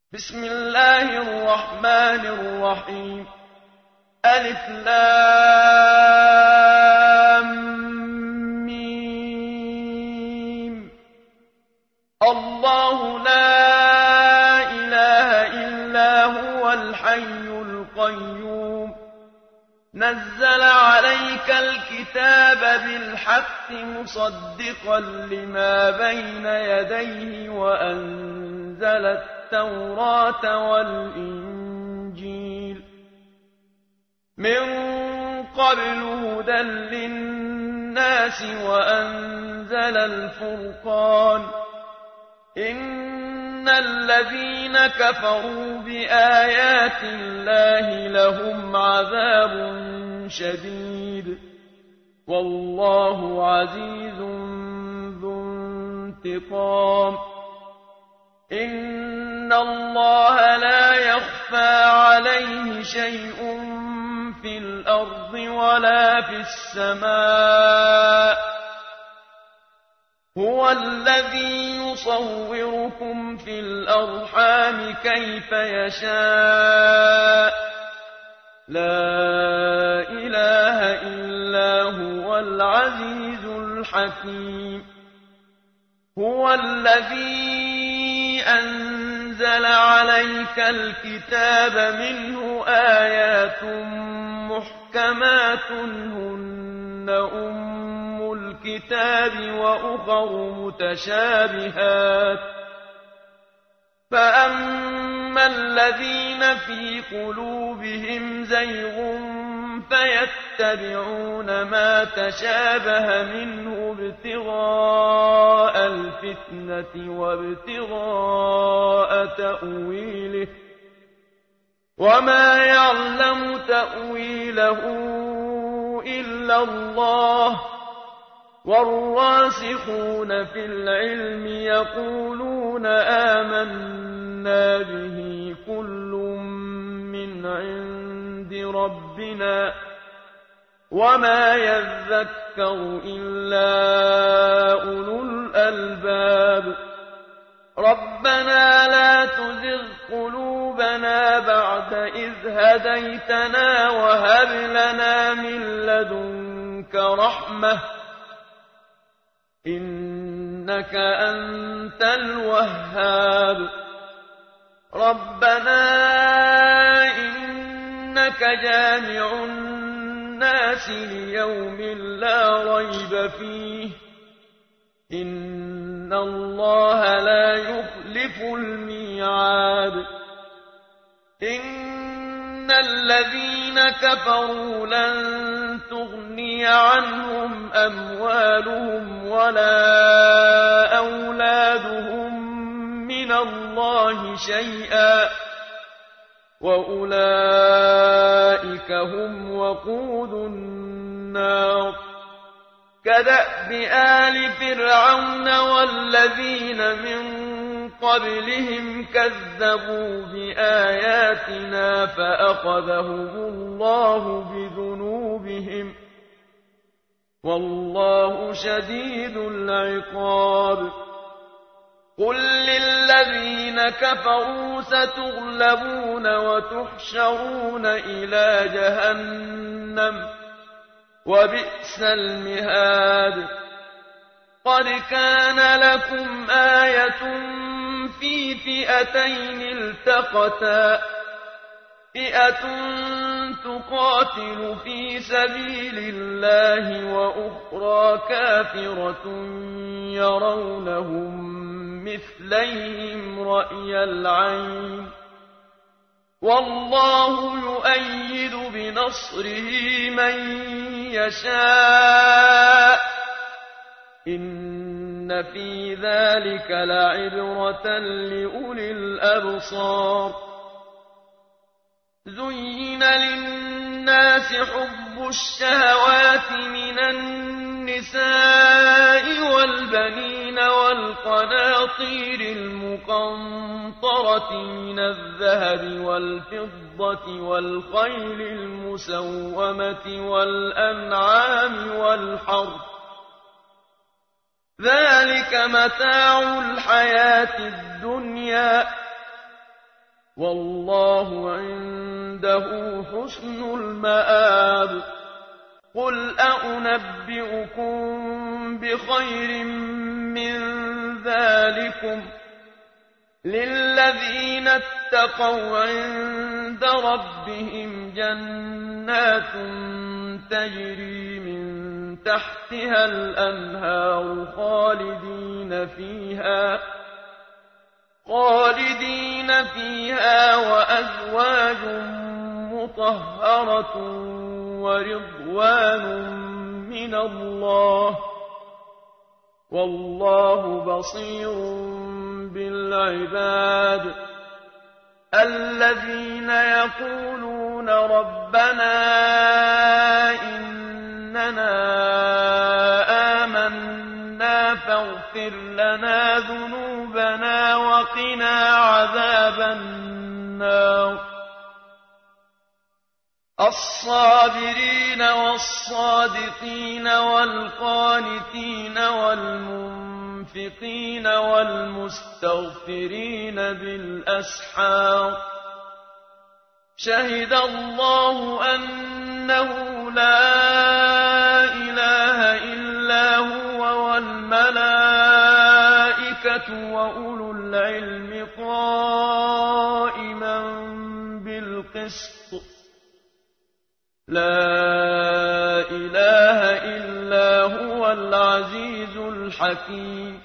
بسم الله الرحمن الرحيم ألف لام ميم الله لا إله إلا هو الحي القيوم نزل عليك الكتاب بالحق مصدقا لما بين يديه وأنزل التوراة والإنجيل من قبل هدى للناس وأنزل الفرقان إن الذين كفروا بآيات الله لهم عذاب شديد والله عزيز ذو انتقام إن الله لا يخفى عليه شيء في الأرض ولا في السماء هو الذي يصوركم في الأرحام كيف يشاء لا إله إلا هو العزيز الحكيم هو الذي أنزل عليك الكتاب منه آيات محكمات هن أم الكتاب وأخر متشابهات فأما الذين في قلوبهم زيغ فيتبعون ما تشابه منه ابتغاء الفتنة وابتغاء تأويله وما يعلم تأويله إلا الله والراسخون في العلم يقولون آمنا به كل من عند ربنا وما يذكر إلا أولو الألباب ربنا لا تزغ قلوبنا بعد إذ هديتنا وهب لنا من لدنك رحمة إنك أنت الوهاب ربنا إنك جامع الناس ليوم لا ريب فيه إن الله لا يخلف الميعاد إن الذين كفروا لن تغني عنهم أموالهم ولا أولادهم من الله شيئا وأولئك هم وقود النار كدأب آل فرعون والذين من قبلهم كذبوا بآياتنا فأخذهم الله بذنوبهم والله شديد العقاب قل للذين كفروا ستغلبون وتحشرون إلى جهنم وبئس المهاد قد كان لكم آية في فئتين التقتا فئة تقاتل في سبيل الله وأخرى كافرة يرونهم مثليهم رأي العين والله يؤيد بنصره من يشاء إن في ذلك لعبرة لأولي الأبصار زين للناس حب الشهوات من النساء والبنين والقناطير المقنطرة من الذهب والفضة والخيل المسومة والأنعام والحرث ذلك متاع الحياة الدنيا والله عنده حسن المآب قل أنبئكم بخير من ذلكم للذين اتقوا عند ربهم جنات تجري من تحتها الأنهار خالدين فيها وأزواج مطهرة ورضوان من الله والله بصير بالعباد الذين يقولون ربنا إننا آمنا فاغفر لنا ذنوبنا وقنا عذاب النار الصابرين والصادقين والقانتين والمنفقين والمستغفرين بالأسحار شهد الله أنه لا إله إلا هو والملائكة وأولو العلم قائما بالقسط لا إله إلا هو العزيز الحكيم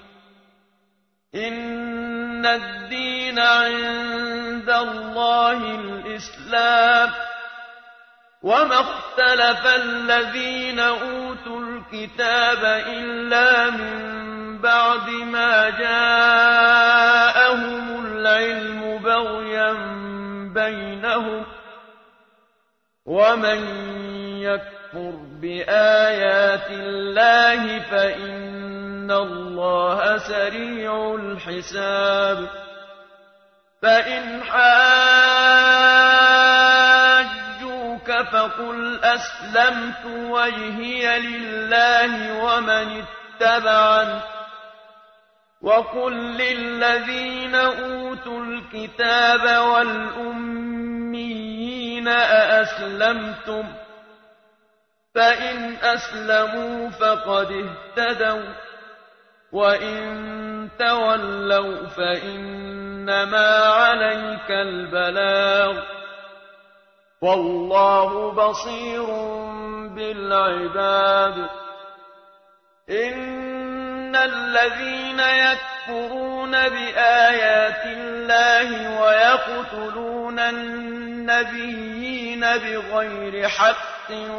إن الدين عند الله الإسلام وما اختلف الذين أوتوا الكتاب إلا من بعد ما جاءهم العلم بغيا بينهم ومن يكفر بآيات الله فإن الله سريع الحساب فإن حاجوك فقل أسلمت وجهي لله ومن اتبعني وقل للذين أوتوا الكتاب والأميين أأسلمتم فإن أسلموا فقد اهتدوا وإن تولوا فإنما عليك البلاغ والله بصير بالعباد إن الذين يكفرون بآيات الله ويقتلون النبيين بغير حق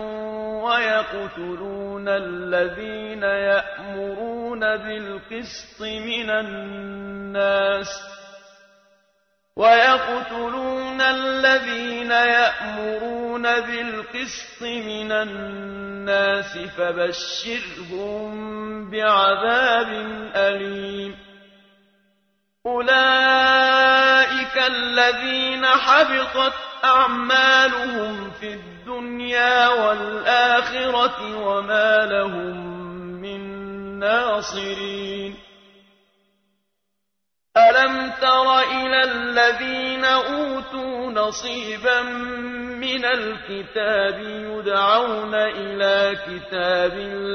ويقتلون الذين يأمرون بالقسط من الناس فبشرهم بعذاب أليم أولئك الذين حبطت أعمالهم في الدنيا والآخرة وما لهم من ناصرين ألم تر إلى الذين أوتوا نصيبا من الكتاب يدعون إلى كتاب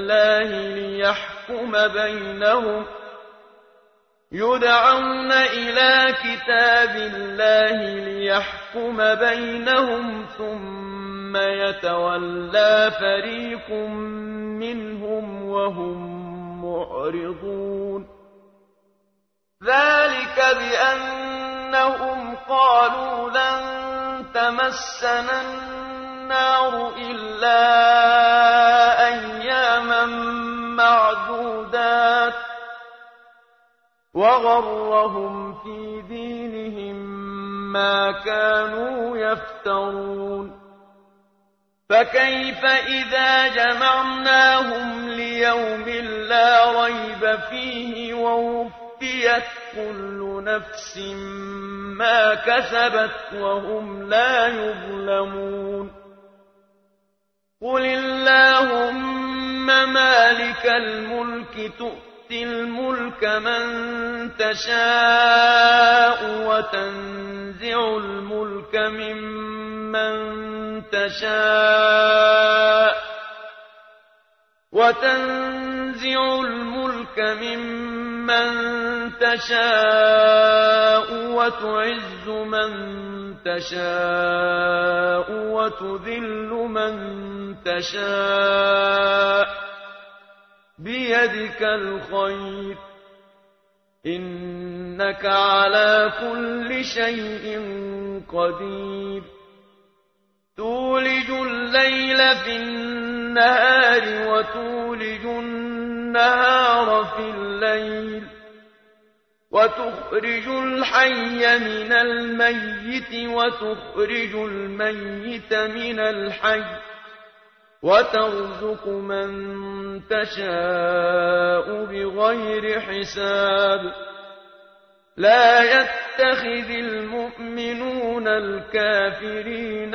الله ليحكم بينهم ثم يتولى فريق منهم وهم معرضون ذلك بأنهم قالوا لن تمسنا النار إلا أياما معدودات وغرهم في دينهم ما كانوا يفترون فكيف إذا جمعناهم ليوم لا ريب فيه ووفيت كل نفس ما كسبت وهم لا يظلمون قل اللهم مالك الملك تؤتي الملك من تشاء وتنزع الملك ممن تشاء وتنزع الملك ممن تشاء وتعز من تشاء وتذل من تشاء بيدك الخير إنك على كل شيء قدير تولج الليل في النهار وتولج النهار في الليل وتخرج الحي من الميت وتخرج الميت من الحي وترزق من تشاء بغير حساب لا يتخذ المؤمنون الكافرين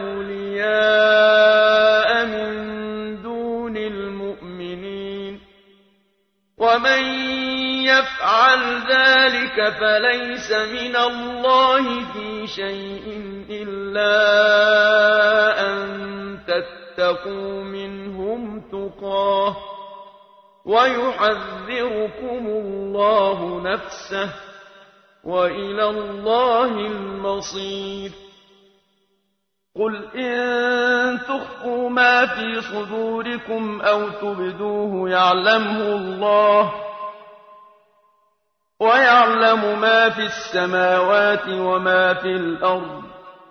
أولياء من دون المؤمنين ومن يفعل ذلك فليس من الله في شيء إلا أن تتقوا منهم تقاه ويحذركم الله نفسه وإلى الله المصير قل إن تخفوا ما في صدوركم أو تبدوه يعلمه الله ويعلم ما في السماوات وما في الأرض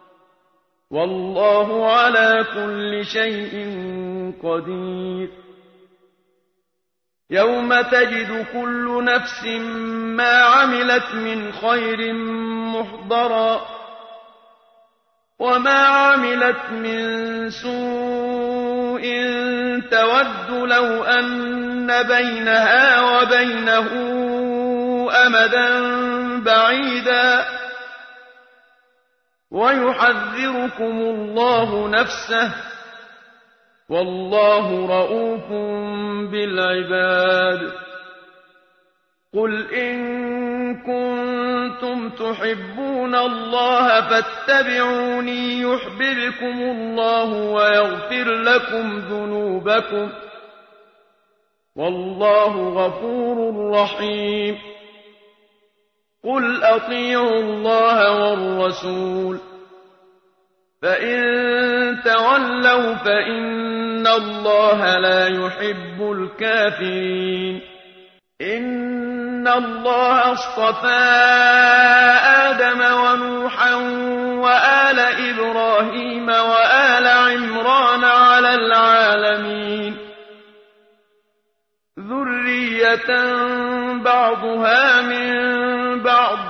والله على كل شيء قدير يوم تجد كل نفس ما عملت من خير محضرا وما عملت من سوء تود لو أن بينها وبينه أمدا بعيدا ويحذركم الله نفسه والله رءوف بالعباد قل إن كنتم تحبون الله فاتبعوني يحببكم الله ويغفر لكم ذنوبكم والله غفور رحيم قل أطيعوا الله والرسول فإن تولوا فإن الله لا يحب الكافرين إن الله اصطفى آدم ونوحا وآل إبراهيم وآل عمران على العالمين ذرية بعضها من بعض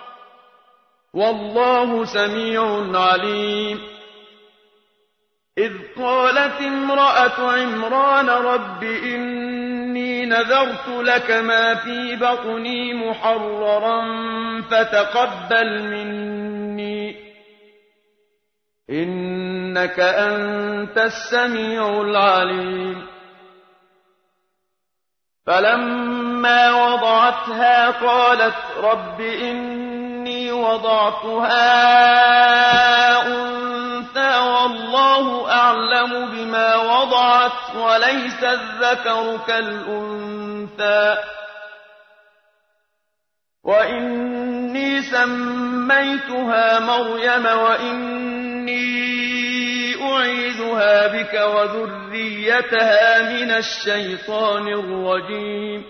والله سميع عليم إذ قالت امرأة عمران رب إني نذرت لك ما في بطني محررا فتقبل مني إنك أنت السميع العليم فلما وضعتها قالت رب إني وضعتها أنثى والله أعلم بما وضعت وليس الذكر كالأنثى وإني سميتها مريم وإني أعيذها بك وذريتها من الشيطان الرجيم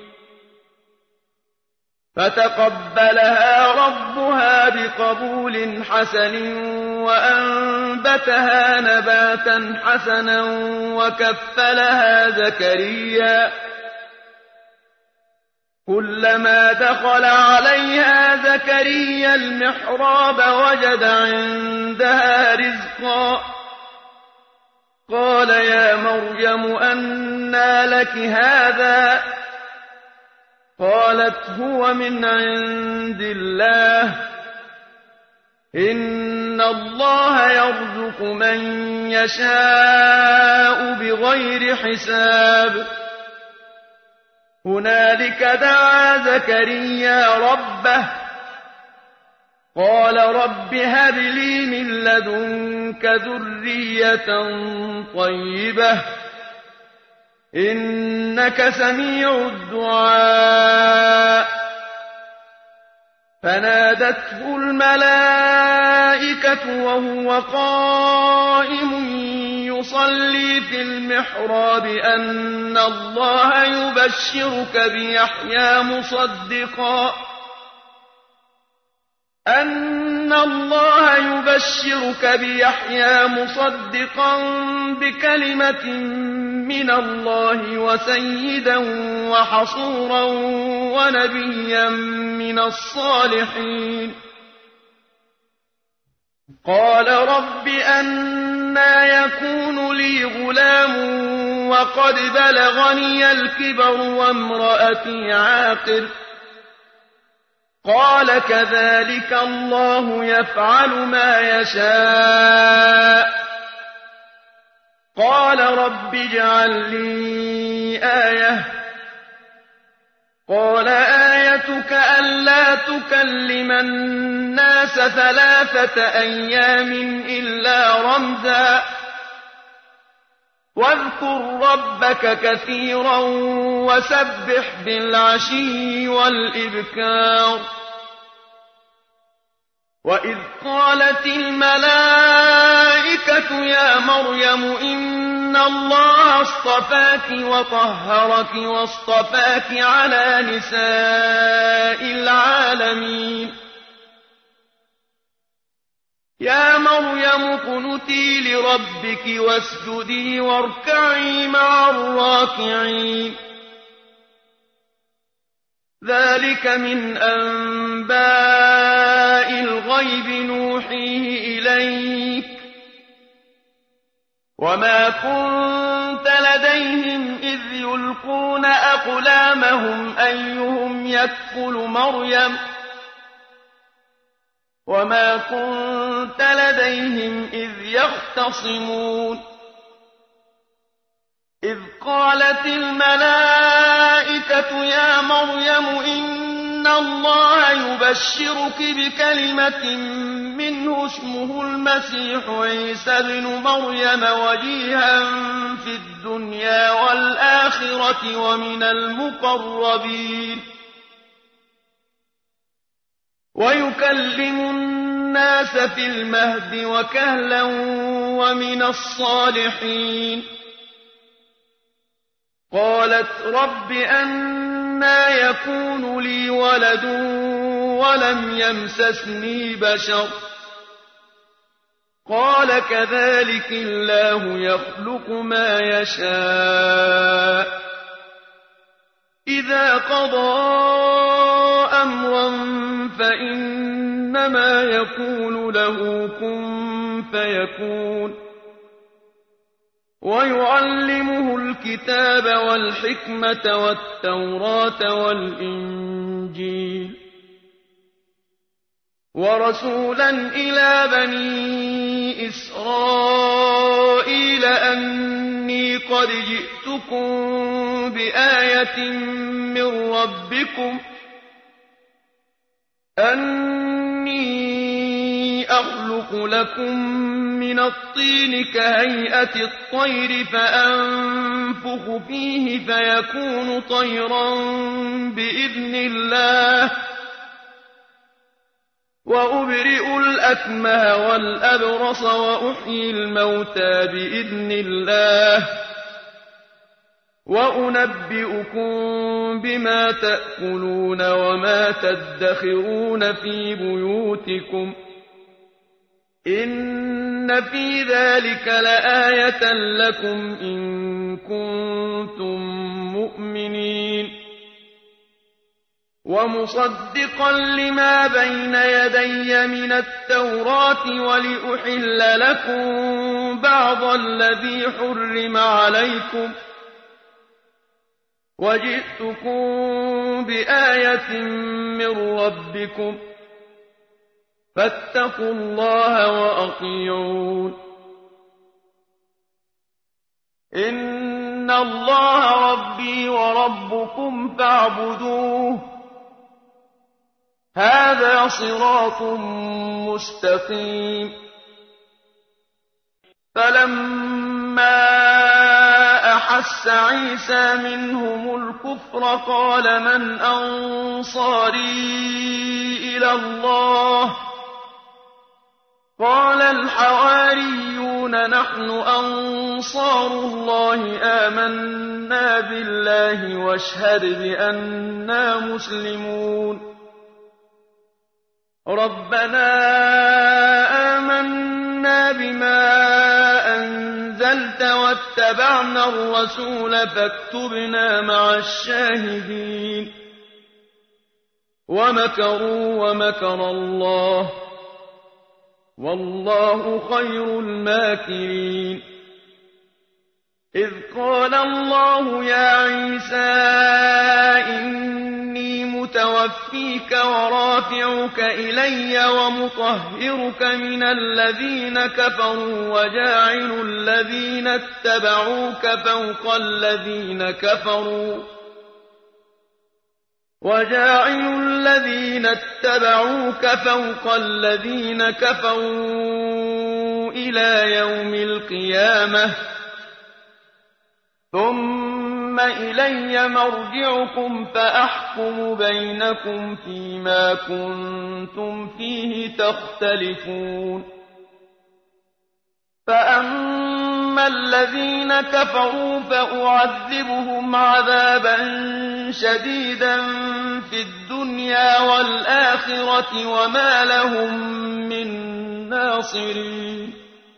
فتقبلها ربها بقبول حسن وأنبتها نباتا حسنا وكفلها زكريا كلما دخل عليها زكريا المحراب وجد عندها رزقا قال يا مريم أنى لك هذا قالت هو من عند الله إن الله يرزق من يشاء بغير حساب هنالك دعا زكريا ربه قال رب هب لي من لدنك ذرية طيبة إنك سميع الدعاء فنادته الملائكة وهو قائم يصلي في المحراب أن الله يبشرك بيحيى مصدقا بكلمة من الله وسيدا وحصورا ونبيا من الصالحين قال رب أنى يكون لي غلام وقد بلغني الكبر وامرأتي عاقر قال كذلك الله يفعل ما يشاء قال رب اجعل لي آية قال آيتك ألا تكلم الناس 3 أيام إلا رمزا واذكر ربك كثيرا وسبح بالعشي والإبكار وإذ قالت الملائكة يا مريم إن الله اصطفاك وطهرك واصطفاك على نساء العالمين يا مريم اقنتي لربك واسجدي واركعي مع الراكعين ذلك من أنباء الغيب نوحيه إليك وما كنت لديهم إذ يلقون أقلامهم أيهم يكفل مريم وما كنت لديهم إذ يختصمون إذ قالت الملائكة يا مريم إن الله يبشرك بكلمة منه اسمه المسيح عيسى ابن مريم وجيها في الدنيا والآخرة ومن المقربين ويكلم الناس في المهد وكهلا ومن الصالحين قالت رب أنى يكون لي ولد ولم يمسسني بشر قال كذلك الله يخلق ما يشاء إذا قضى أمرا فإنما يقول له كن فيكون ويعلمه الكتاب والحكمة والتوراة والإنجيل ورسولا إلى بني إسرائيل أني قد جئتكم بآية من ربكم أني أخلق لكم من الطين كهيئة الطير فأنفخ فيه فيكون طيرا بإذن الله وأبرئ الأكمه والأبرص وأحيي الموتى بإذن الله وأنبئكم بما تأكلون وما تدخرون في بيوتكم إن في ذلك لآية لكم إن كنتم مؤمنين ومصدقا لما بين يدي من التوراة ولأحل لكم بعض الذي حرم عليكم وجئتكم بآية من ربكم فاتقوا الله وأطيعون إن الله ربي وربكم فاعبدوه هذا صراط مستقيم. فلما أحس عيسى منهم الكفر قال من أنصاري إلى الله قال الحواريون نحن أنصار الله آمنا بالله واشهد بأننا مسلمون. ربنا آمنا بما أنزلت واتبعنا الرسول فاكتبنا مع الشاهدين. ومكروا ومكر الله والله خير الماكرين. إذ قال الله يا عيسى إني متوفيك ورافعك إلي ومطهرك من الذين كفروا وجاعل الذين اتبعوك فوق الذين كفروا إلى يوم القيامة ثم إلي مرجعكم فأحكم بينكم فيما كنتم فيه تختلفون. فأما الذين كفروا فأعذبهم عذابا شديدا في الدنيا والآخرة وما لهم من ناصرين.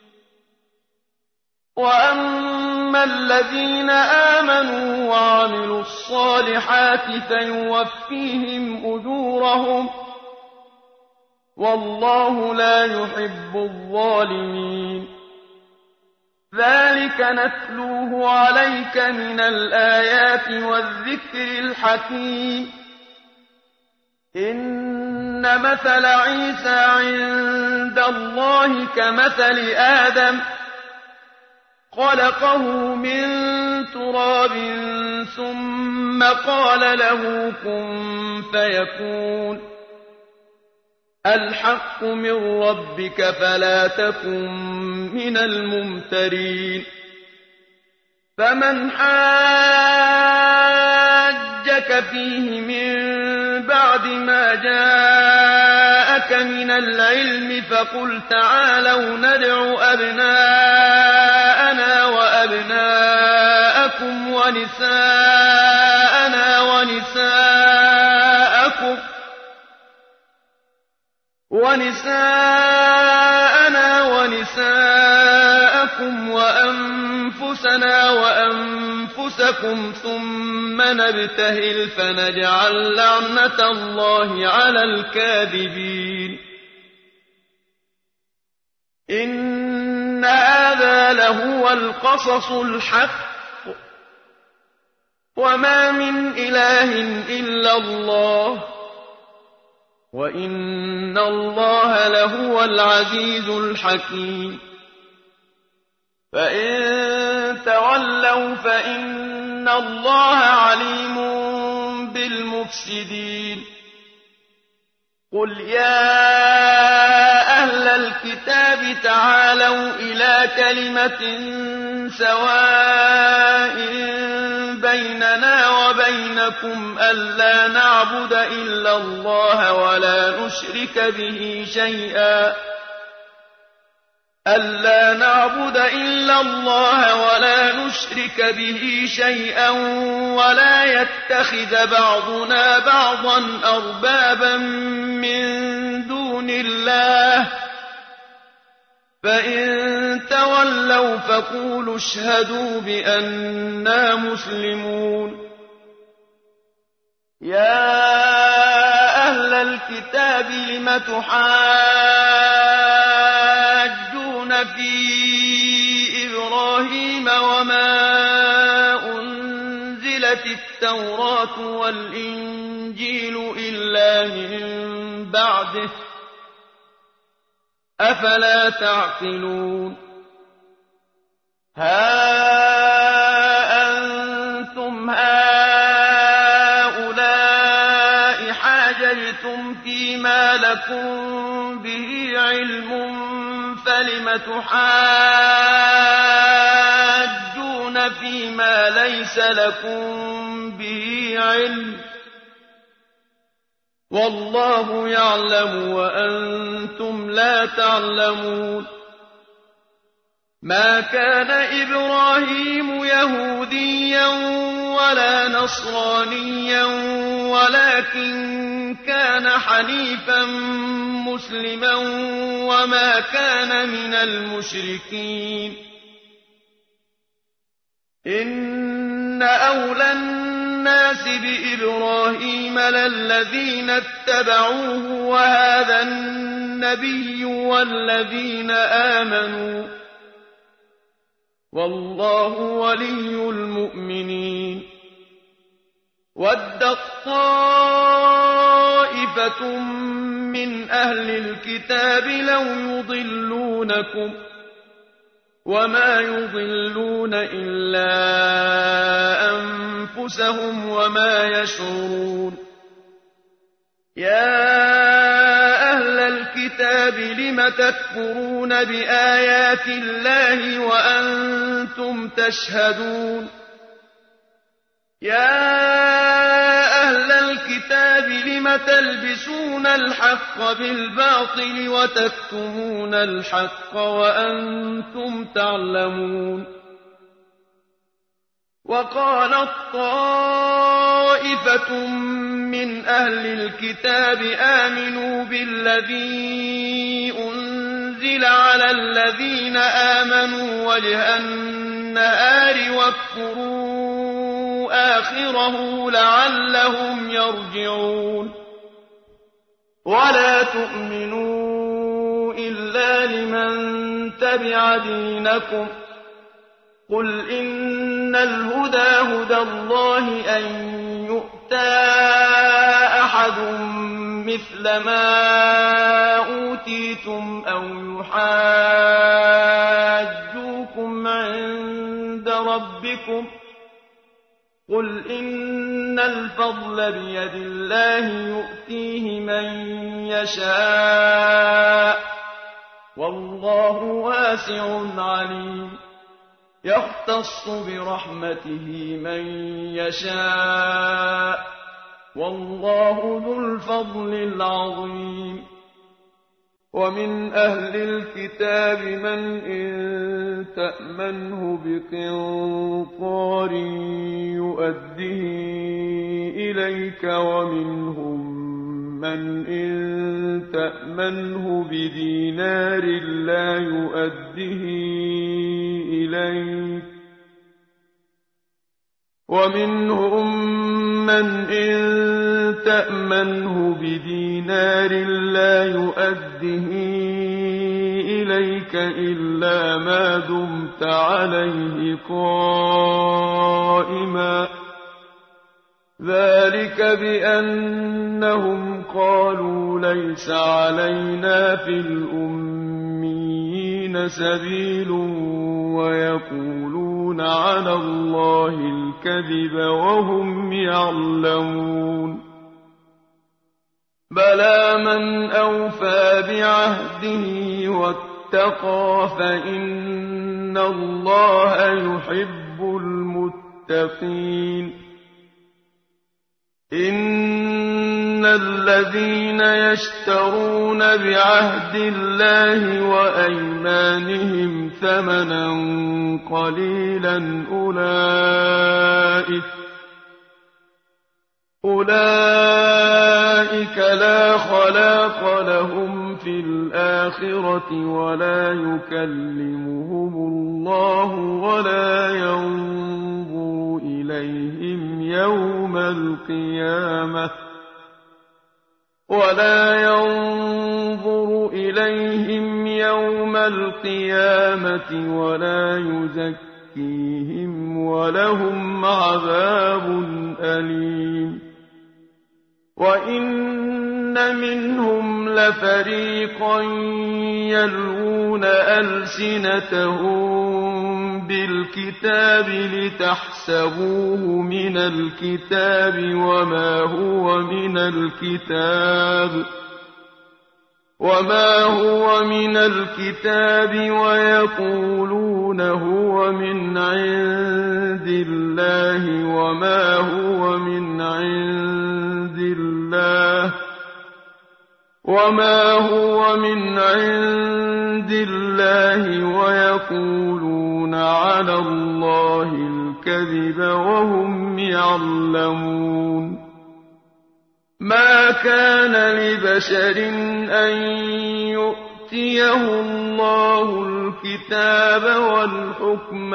وأما الذين آمنوا وعملوا الصالحات فيوفيهم أجورهم والله لا يحب الظالمين. ذلك نتلوه عليك من الآيات والذكر الحكيم. إن مثل عيسى عند الله كمثل آدم خلقه من تراب ثم قال له كن فيكون. الحق من ربك فلا تكن من الممترين. فمن حاجك فيه من بعد ما جاءك من العلم فقل تعالوا ندع أبناءنا وأبناءكم ونساءنا ونساءكم وأنفسنا وأنفسكم ثم نبتهل فنجعل لعنة الله على الكاذبين. إن هذا لهو القصص الحق وما من إله إلا الله وإن الله لهو العزيز الحكيم. فإن تولوا فإن الله عليم بالمفسدين. قل يا أهل الكتاب تعالوا إلى كلمة سواء بيننا وبينكم ألا نعبد إلا الله ولا نشرك به شيئا ولا يتخذ بعضنا بعضا أربابا من دون الله. فإن تولوا فقولوا اشهدوا بأننا مسلمون. يا أهل الكتاب لم تحاجون في إبراهيم وما أنزلت التوراة والإنجيل إلا من بعده أفلا تعقلون. ها أنتم هؤلاء حاججتم فيما لكم به علم فلم تحاجون فيما ليس لكم به علم والله يعلم وأنتم لا تعلمون ما كان إبراهيم يهوديا ولا نصرانيا ولكن كان حنيفا مسلما وما كان من المشركين إن أولى الناس بإبراهيم للذين اتبعوه وهذا النبي والذين آمنوا والله ولي المؤمنين ودت طائفة من أهل الكتاب لو يضلونكم وما يضلون إلا أنفسهم وما يشعرون يا أهل الكتاب لم تكفرون بآيات الله وأنتم تشهدون يا أهل الكتاب لم تلبسون الحق بالباطل وتكتمون الحق وأنتم تعلمون وقالت طائفة من أهل الكتاب آمنوا بالذي أنزل على الذين آمنوا وجه النهار واكفروا آخره لعلهم يرجعون ولا تؤمنوا إلا لمن تبع دينكم قل إن الهدى هدى الله أن يؤتى أحد مثل ما أوتيتم أو يحاجوكم عند ربكم قل إن الفضل بيد الله يؤتيه من يشاء والله واسع عليم يختص برحمته من يشاء والله ذو الفضل العظيم ومن أهل الكتاب من إن تأمنه بقنطار يؤده إليك ومنهم من إن تأمنه بدينار لا يؤده إليك ومنهم من إن تأمنه بدينار لا يؤده إليك إلا ما دمت عليه قائما ذلك بأنهم قالوا ليس علينا في الأميين سبيل ويقولون على الله الكذب وهم يعلمون بلى من أوفى بعهده واتقى فإن الله يحب المتقين إن الذين يشترون بعهد الله وأيمانهم ثمنا قليلا أولئك لا خلاق لهم في الآخرة ولا يكلمهم الله ولا ينظر إليهم يوم القيامة ولا يزكيهم ولهم عذاب أليم وإن منهم لفريقا يلوون ألسنتهم بالكتاب لتحسبوه من الكتاب وما هو من الكتاب وما هو من الكتاب ويقولون هو من عند الله وما هو من عند الله ويقولون على الله الكذب وهم يعلمون ما كان لبشر أن يؤتيه الله الكتاب والحكم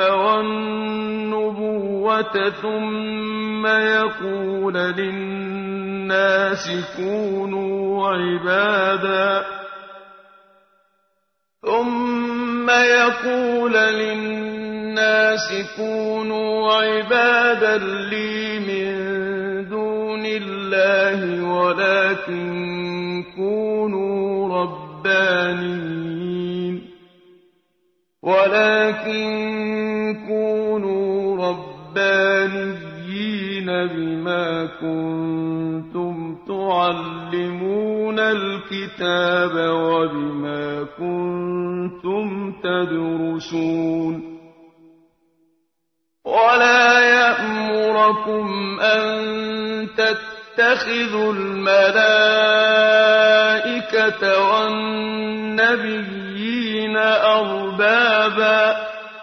والنبوة ثم يقول للناس كونوا عبادا لي من دون الله ولكن كونوا ربانيين بما كنتم تعلمون الكتاب وبما كنتم تدرسون ولا يأمركم أن تتخذوا الملائكة والنبيين أربابا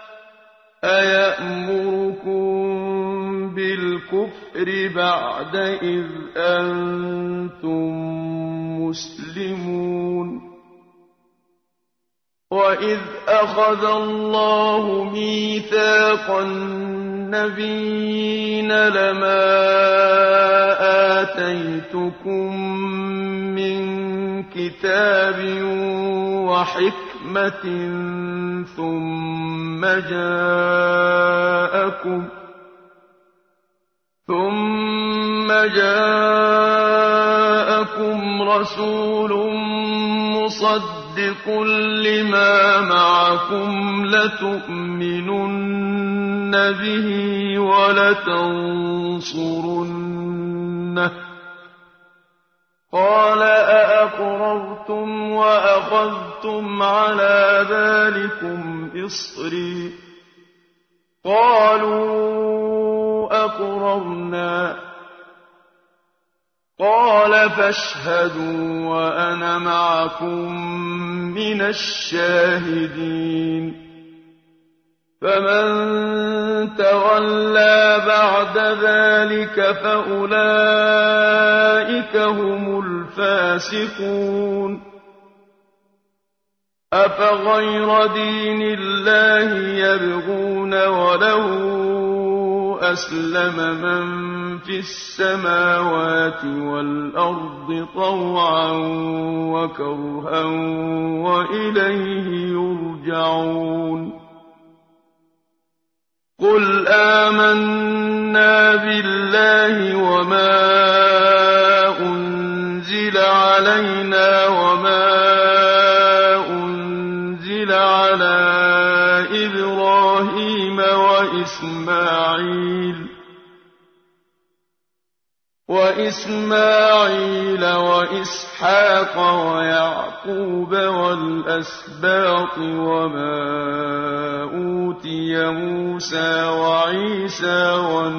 أيأمركم بالكفر بعد إذ أنتم مسلمون وإذ أخذ الله ميثاق النبيين لما آتيتكم من كتاب وحكمة ثم جاءكم رسول مصدق لما معكم لتؤمنن به ولتنصرنه قال أأقررتم وأخذتم على ذلكم إصري قالوا أقررنا قال فاشهدوا وأنا معكم من الشاهدين فمن تولى بعد ذلك فأولئك هم الفاسقون أفغير دين الله يبغون وله أسلم من في السماوات والأرض طوعا وكرها وإليه يرجعون قل آمنا بالله وما أنزل علينا وما أنزل على إبراهيم وإسماعيل وإسحاق ويعقوب والأسباط وما أوتي موسى وعيسى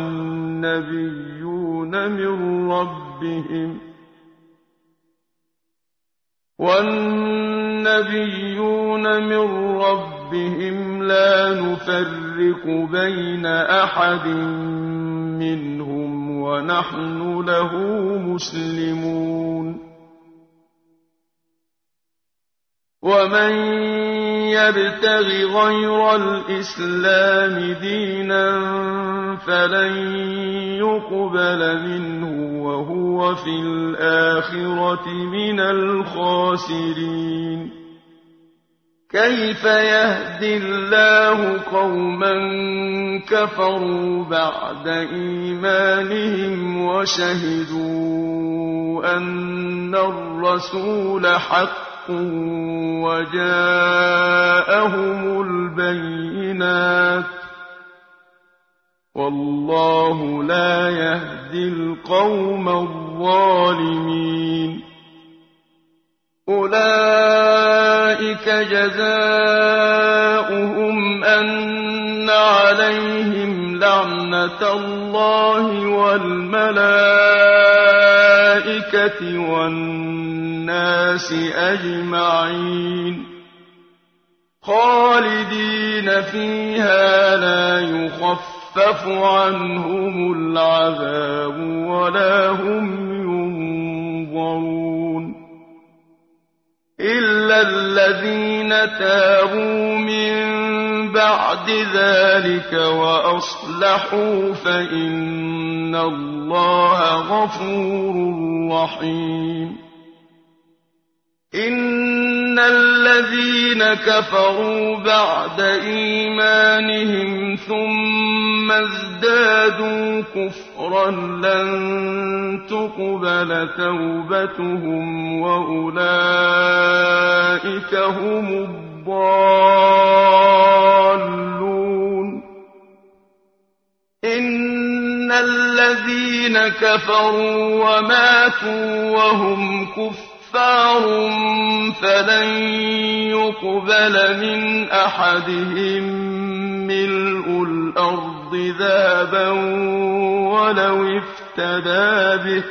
والنبيون من ربهم لا نفرق بين أحد منهم ونحن له مسلمون ومن يبتغ غير الإسلام دينا فلن يقبل منه وهو في الآخرة من الخاسرين كيف يهدي الله قوما كفروا بعد إيمانهم وشهدوا أن الرسول حق وجاءهم البينات والله لا يهدي القوم الظالمين أولئك جزاؤهم أن عليهم لعنة الله والملائكة والناس أجمعين خالدين فيها لا يخفف عنهم العذاب ولا هم ينظرون إلا الذين تابوا من بعد ذلك وأصلحوا فإن الله غفور رحيم إن الذين كفروا بعد إيمانهم ثم ازدادوا كفرا لن تقبل توبتهم وأولئك هم الضالون إن الذين كفروا وماتوا وهم كفار فلن يقبل من أحدهم ملء الأرض ذهبا ولو افتدى به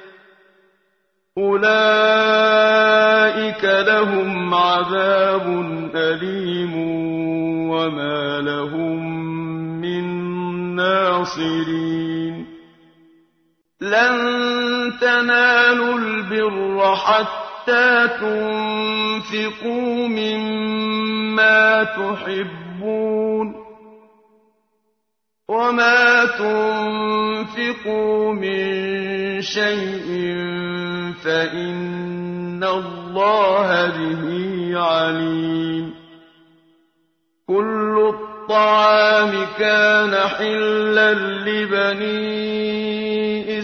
أولئك لهم عذاب أليم وما لهم من ناصرين لن تنالوا البر حتى تنفقوا مما تحبون وما تنفقوا من شيء فإن الله به عليم كل الطعام كان حلا لبني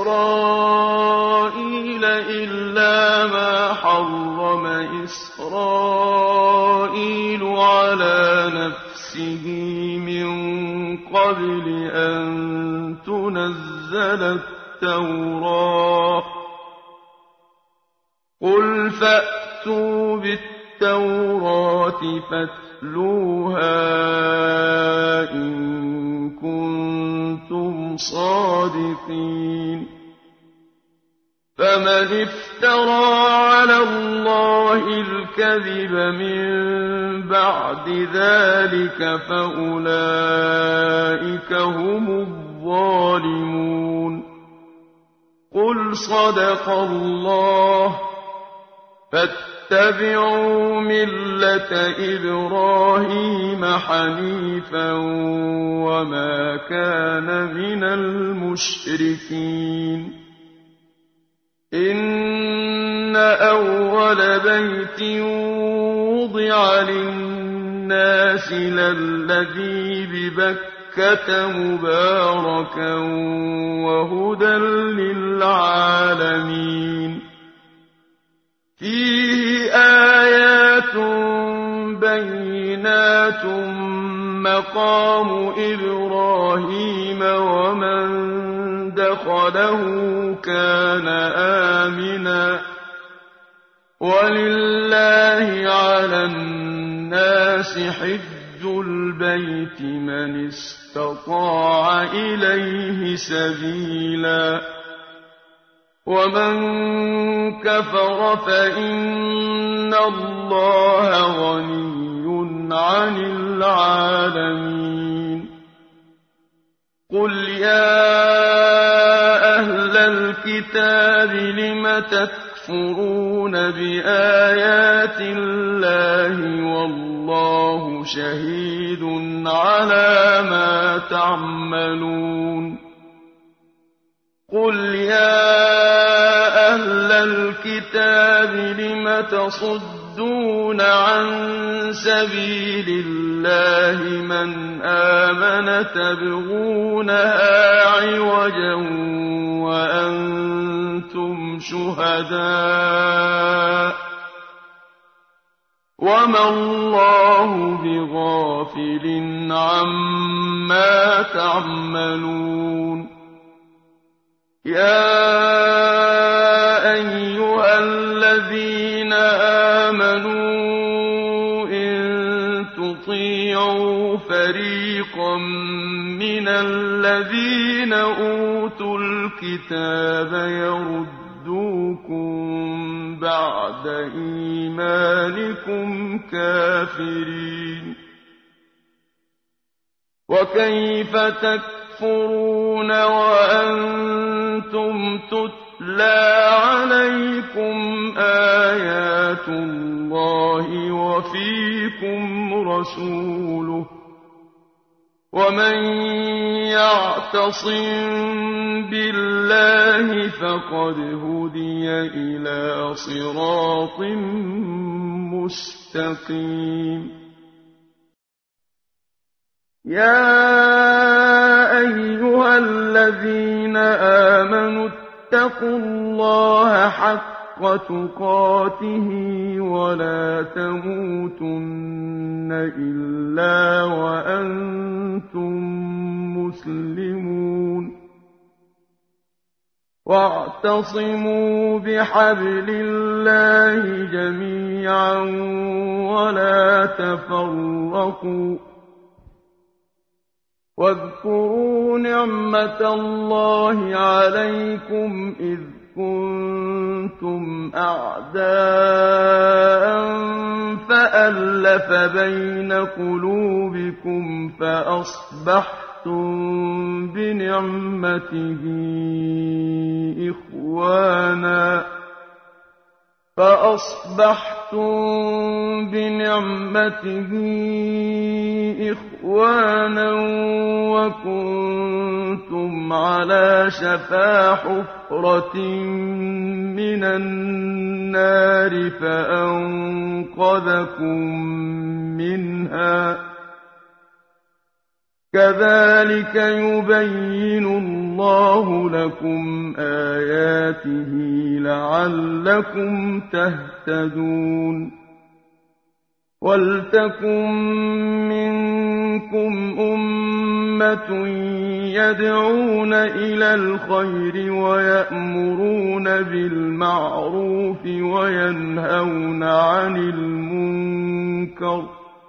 إسرائيل إلا ما حرم إسرائيل على نفسه من قبل أن تنزل التوراة قل فأتوا بالتوراة فاتلوها إن كنتم صادقين فمن افترى على الله الكذب من بعد ذلك فأولئك هم الظالمون قل صدق الله فاتبعوا ملة إبراهيم حنيفا وما كان من المشركين إن أول بيت وضع للناس للذي ببكة مباركا وهدى للعالمين فيه آيات بينات مقام إبراهيم ومن دخله كان آمنا ولله على الناس حج البيت من استطاع إليه سبيلا ومن كفر فإن الله غني عن العالمين قل يا أهل الكتاب لم تكفرون بآيات الله والله شهيد على ما تعملون قل يا أهل الكتاب لم تصدون عن سبيل الله من آمن تبغونها عوجا وأنتم شهداء وما الله بغافل عما تعملون يا أيها الذين آمنوا إن تطيعوا فريقا من الذين أوتوا الكتاب يردوكم بعد إيمانكم كافرين وكيف تكفرون وأنتم تتلى عليكم آيات الله وفيكم رسوله ومن يعتصم بالله فقد هدي إلى صراط مستقيم يا أيها الذين آمنوا اتقوا الله حق تقاته ولا تموتن إلا وأنتم مسلمون واعتصموا بحبل الله جميعا ولا تفرقوا واذكروا نعمة الله عليكم إذ كنتم أعداء فألف بين قلوبكم فأصبحتم بنعمته إخوانا وكنتم على شفا حفرة من النار فأنقذكم منها كذلك يبين الله لكم آياته لعلكم تهتدون ولتكن منكم أمة يدعون إلى الخير ويأمرون بالمعروف وينهون عن المنكر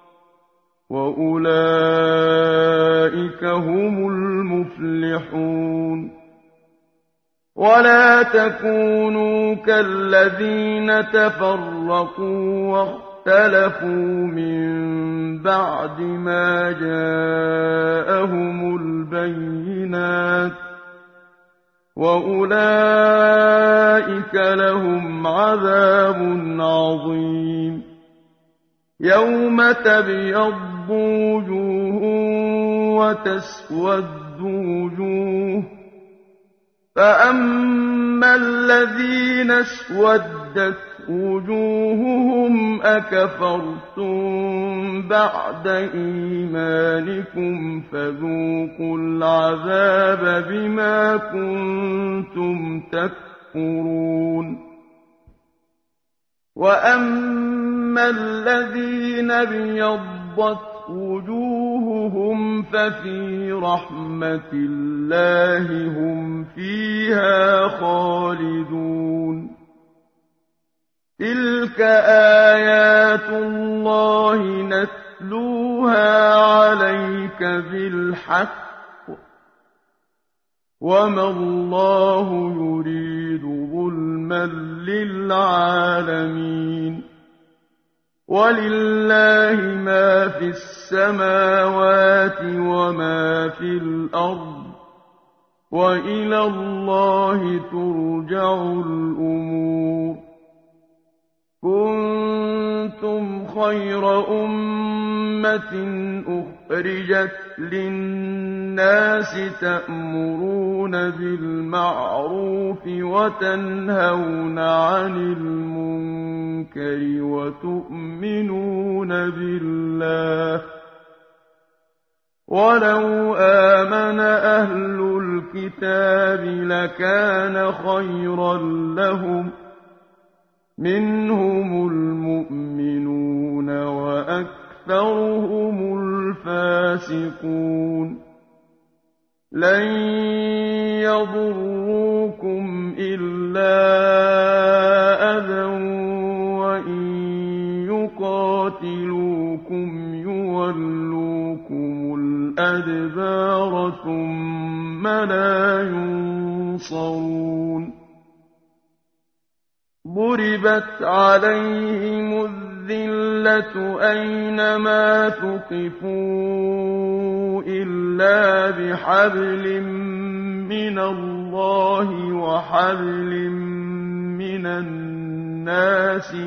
وأولئك هم المفلحون ولا تكونوا كالذين تفرقوا واختلفوا من بعد ما جاءهم البينات وأولئك لهم عذاب عظيم يوم تبيض وجوه وتسود وجوه فأما الذين اسودت وجوههم أكفرتم بعد إيمانكم فذوقوا العذاب بما كنتم تكفرون وأما الذين ابيضت وجوههم ففي رحمة الله هم فيها خالدون تلك آيات الله نتلوها عليك بالحق وما الله يريد ظلما للعالمين ولله ما في السماوات وما في الأرض وإلى الله ترجع الأمور كنتم خير أمة أخرجت للناس تأمرون بالمعروف وتنهون عن المنكر وتؤمنون بالله ولو آمن أهل الكتاب لكان خيرا لهم منهم المؤمنون وأكثرهم الفاسقون لن يضروكم إلا أذى وإن يقاتلوكم يولوكم الأدبار ثم لا ينصرون ضربت عليهم الذلة أينما ثقفوا إلا بحبل من الله وحبل من الناس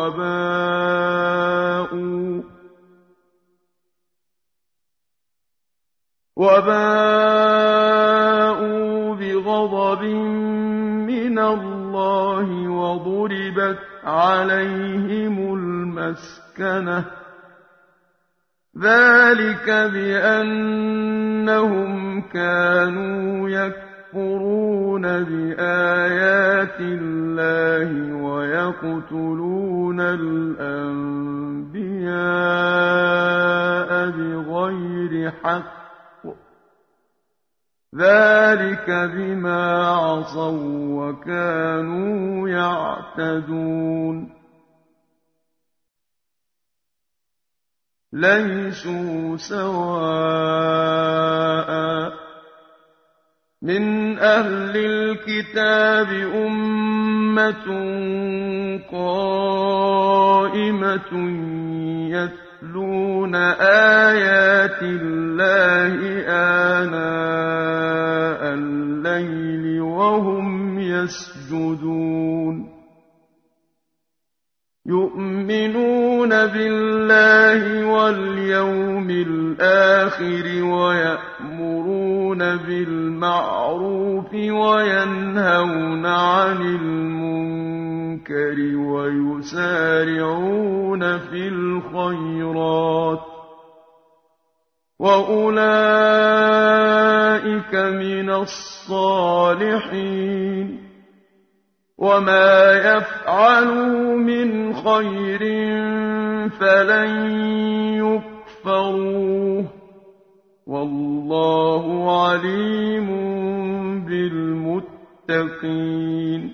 وباءوا بغضب من الله وضربت عليهم المسكنة ذلك بأنهم كانوا يكفرون بآيات الله ويقتلون الأنبياء بغير حق ذلك بما عصوا وكانوا يعتدون ليسوا سواء من أهل الكتاب أمة قائمة يتلون آيات الله آناء الليل وهم يسجدون يؤمنون بالله واليوم الآخر ويأمرون بالمعروف وينهون عن المنكر ويسارعون في الخيرات وأولئك من الصالحين وما يفعلوا من خير فلن يكفروه والله عليم بالمتقين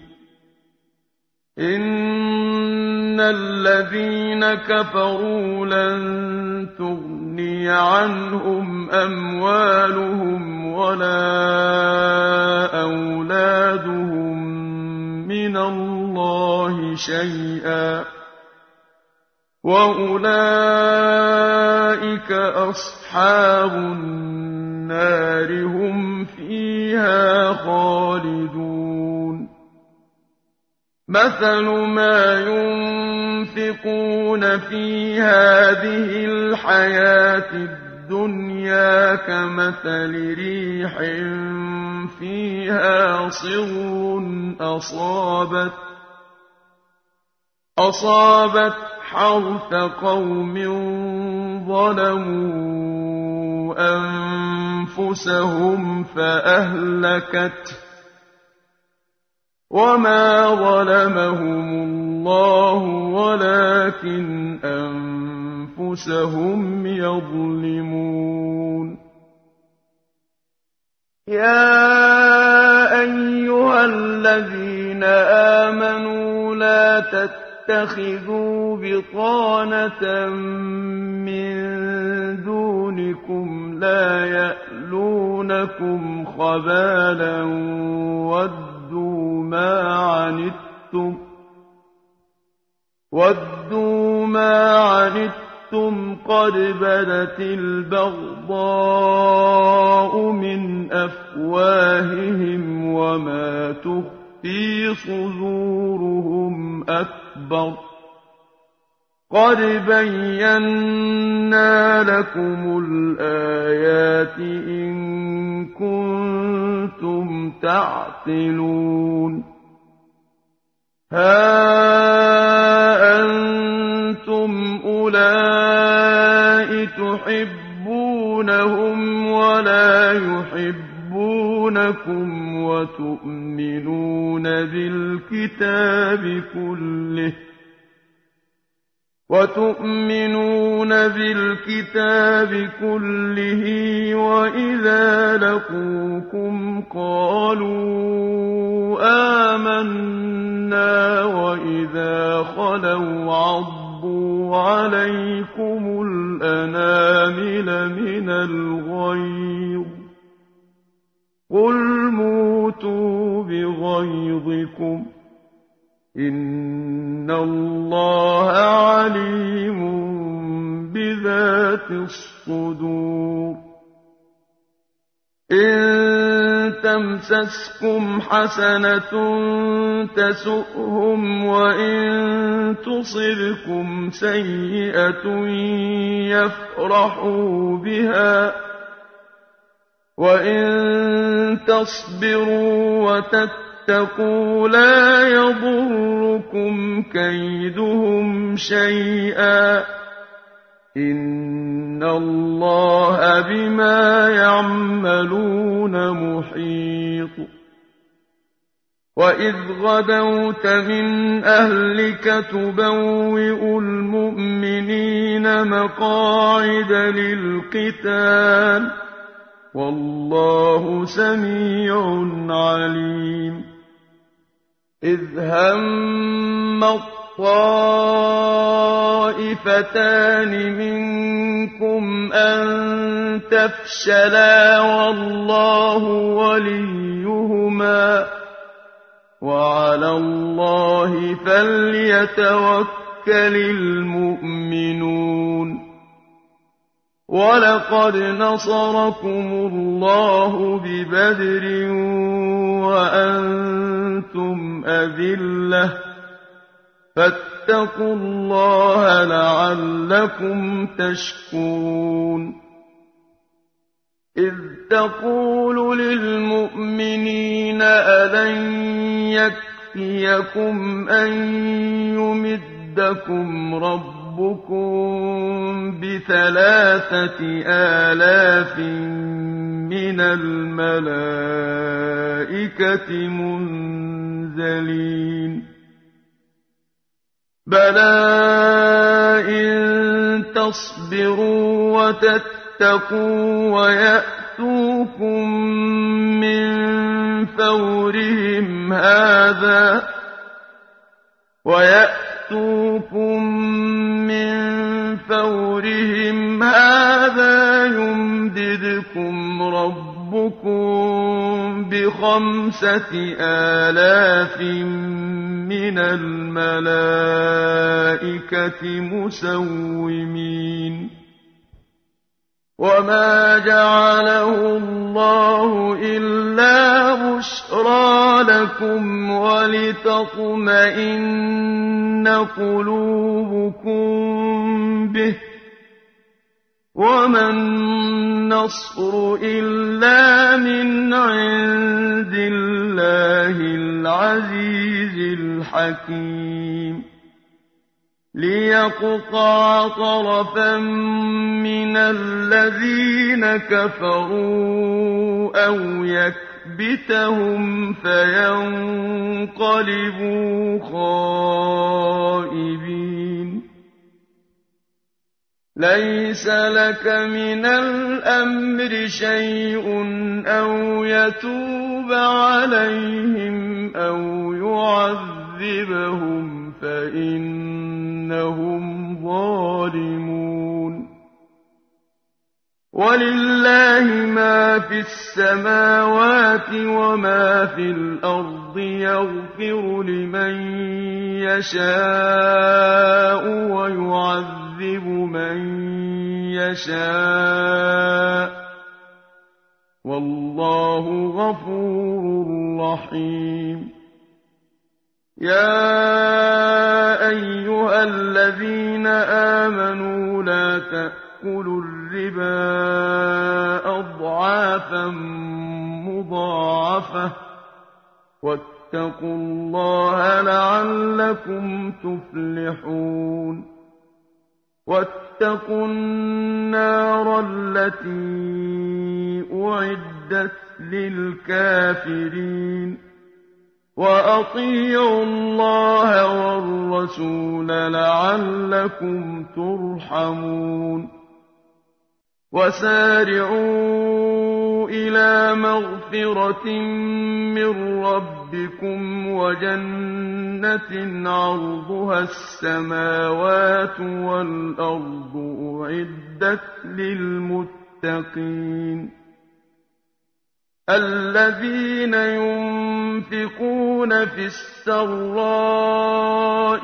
إن الذين كفروا لن تغني عنهم أموالهم ولا أولادهم من الله شيئا وأولئك أصحاب النار هم فيها خالدون مثل ما ينفقون في هذه الحياة الدنيا كمثل ريح فيها صر أصابت حرث قوم ظلموا أنفسهم فأهلكته وما ظلمهم الله ولكن أنفسهم يظلمون يا أيها الذين آمنوا لا تتخذوا بطانة من دونكم لا يألونكم خبالا وَدُّوا مَا عَنِتُّمْ قَدْ بَدَتِ الْبَغْضَاءُ مِنْ أَفْوَاهِهِمْ وَمَا تُخْفِي صُدُورُهُمْ أَكْبَرُ قَدْ بَيَّنَّا لَكُمُ الْآيَاتِ إِن كُنتُمْ تَعْقِلُونَ ها أنتم أولئك تحبونهم ولا يحبونكم وتؤمنون بالكتاب كله وإذا لقوكم قالوا آمنا وإذا خلوا عضوا وَصَبُّوا عَلَيْكُمُ الْأَنَامِلَ مِنَ الْغَيْظِ ۚ قُلْ مُوتُوا بِغَيْظِكُمْ ۗ إِنَّ اللَّهَ عَلِيمٌ بِذَاتِ الصُّدُورِ إِن تَمْسَسْكُمْ حَسَنَةٌ تَسُؤْهُمْ وَإِن تُصِبْكُمْ سَيِّئَةٌ يَفْرَحُوا بِهَا وَإِن تَصْبِرُوا وَتَتَّقُوا لَا يَضُرُّكُمْ كَيْدُهُمْ شَيْئًا ۗ إِنَّ اللَّهَ بِمَا يَعْمَلُونَ مُحِيطٌ وَإِذْ غَدَوْتَ مِنْ أَهْلِكَ تُبَوِّئُ الْمُؤْمِنِينَ مَقَاعِدَ لِلْقِتَالِ ۗ وَاللَّهُ سَمِيعٌ عَلِيمٌ إِذْ هَمَّ الطَّائِفَتَانِ مِنكُمْ أَن تَفْشَلَا وَاللَّهُ وَلِيُّهُمَا ۗ وَعَلَى اللَّهِ فَلْيَتَوَكَّلِ الْمُؤْمِنُونَ وَلَقَدْ نَصَرَكُمُ اللَّهُ بِبَدْرٍ وَأَنتُمْ أَذِلَّةٌ فَاتَّقُوا اللَّهَ لَعَلَّكُمْ تَشْكُرُونَ إِذْ تَقُولُ لِلْمُؤْمِنِينَ أَلَن يَكْفِيَكُمْ أَن يُمِدَّكُمْ رَبُّكُم ب3,000,000 مِّنَ الْمَلَائِكَةِ مُنزَلِينَ بَلَىٰ إِن تَصْبِرُوا وَتَتَّقُوا وَيَأْتُوكُم مِّن فَوْرِهِمْ هَٰذَا يُمْدِدْكُمْ رَبُّكُم ب5,000,000 مِّنَ الْمَلَائِكَةِ مُسَوِّمِينَ وَمَا جَعَلَهُ اللَّهُ إِلَّا بُشْرَىٰ لَكُمْ وَلِتَطْمَئِنَّ قُلُوبُكُم بِهِ ۗ وَمَا النَّصْرُ إِلَّا مِنْ عِندِ اللَّهِ الْعَزِيزِ الْحَكِيمِ لِيَقْطَعَ طَرَفًا مِّنَ الَّذِينَ كَفَرُوا أَوْ يَكْبِتَهُمْ فَيَنقَلِبُوا خَائِبِينَ لَيْسَ لَكَ مِنَ الْأَمْرِ شَيْءٌ أَوْ يَتُوبَ عَلَيْهِمْ أَوْ يُعَذِّبَهُمْ فَإِنَّهُمْ ظَالِمُونَ وَلِلَّهِ مَا فِي السَّمَاوَاتِ وَمَا فِي الْأَرْضِ يَغْفِرُ لِمَن يَشَاءُ وَيُعَذِّبُ مَن يَشَاءُ ۗ وَاللَّهُ غَفُورٌ رَّحِيمٌ يَا أَيُّهَا الَّذِينَ آمَنُوا لَا تَأْكُلُوا الرِّبَا أَضْعَافًا مُّضَاعَفَةً وَاتَّقُوا اللَّهَ لَعَلَّكُمْ تُفْلِحُونَ وَاتَّقُوا النَّارَ الَّتِي أُعِدَّتْ لِلْكَافِرِينَ وَأَطِيعُوا اللَّهَ وَالرَّسُولَ لَعَلَّكُمْ تُرْحَمُونَ وَسَارِعُوا إِلَىٰ مَغْفِرَةٍ مِّن رَّبِّكُمْ وَجَنَّةٍ عَرْضُهَا السَّمَاوَاتُ وَالْأَرْضُ أُعِدَّتْ لِلْمُتَّقِينَ الَّذِينَ يُنفِقُونَ فِي السَّرَّاءِ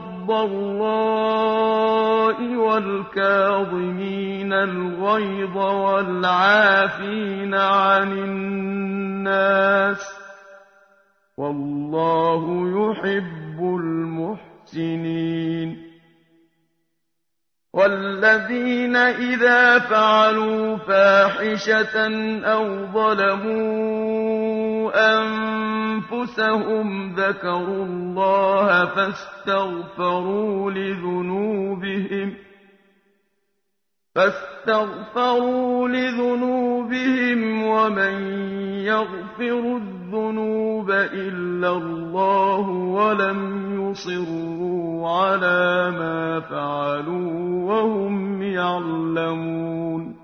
وَالضَّرَّاءِ وَالْكَاظِمِينَ الْغَيْظَ وَالْعَافِينَ عَنِ النَّاسِ ۗ وَاللَّهُ يُحِبُّ الْمُحْسِنِينَ وَالَّذِينَ إِذَا فَعَلُوا فَاحِشَةً أَوْ ظَلَمُوا أَنفُسَهُمْ ذَكَرُوا اللَّهَ فَاسْتَغْفَرُوا لِذُنُوبِهِمْ وَمَن يَغْفِرُ الذُّنُوبَ إِلَّا اللَّهُ وَلَمْ يُصِرُّوا عَلَىٰ مَا فَعَلُوا وَهُمْ يَعْلَمُونَ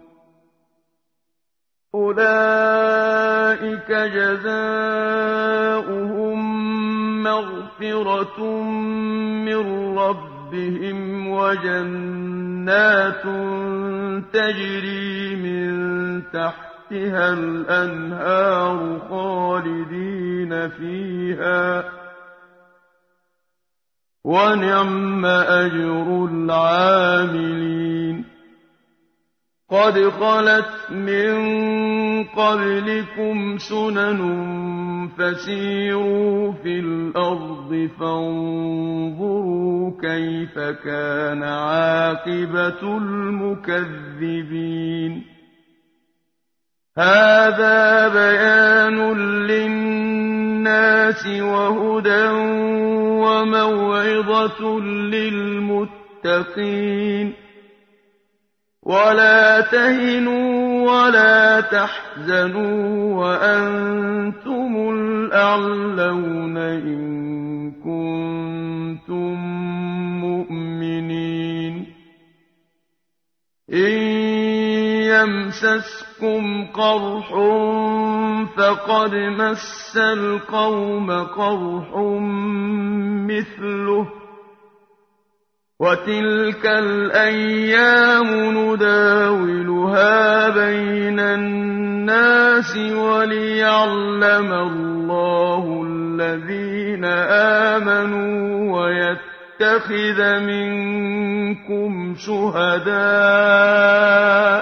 أُولَٰئِكَ جَزَاؤُهُم مَّغْفِرَةٌ مِّن رَّبِّهِمْ وَجَنَّاتٌ تَجْرِي مِن تَحْتِهَا الْأَنْهَارُ خَالِدِينَ فِيهَا ۚ وَنِعْمَ أَجْرُ الْعَامِلِينَ قَدْ خَلَتْ مِن قَبْلِكُمْ سُنَنٌ فَسِيرُوا فِي الْأَرْضِ فَانظُرُوا كَيْفَ كَانَ عَاقِبَةُ الْمُكَذِّبِينَ هَٰذَا بَيَانٌ لِّلنَّاسِ وَهُدًى وَمَوْعِظَةٌ لِّلْمُتَّقِينَ وَلَا تَهِنُوا وَلَا تَحْزَنُوا وَأَنتُمُ الْأَعْلَوْنَ إِن كُنتُم مُّؤْمِنِينَ إِن يَمْسَسْكُمْ قَرْحٌ فَقَدْ مَسَّ الْقَوْمَ قَرْحٌ مِّثْلُهُ ۚ وَتِلْكَ الْأَيَّامُ نُدَاوِلُهَا بَيْنَ النَّاسِ وَلِيَعْلَمَ اللَّهُ الَّذِينَ آمَنُوا وَيَتَّخِذَ مِنكُمْ شُهَدَاءَ ۗ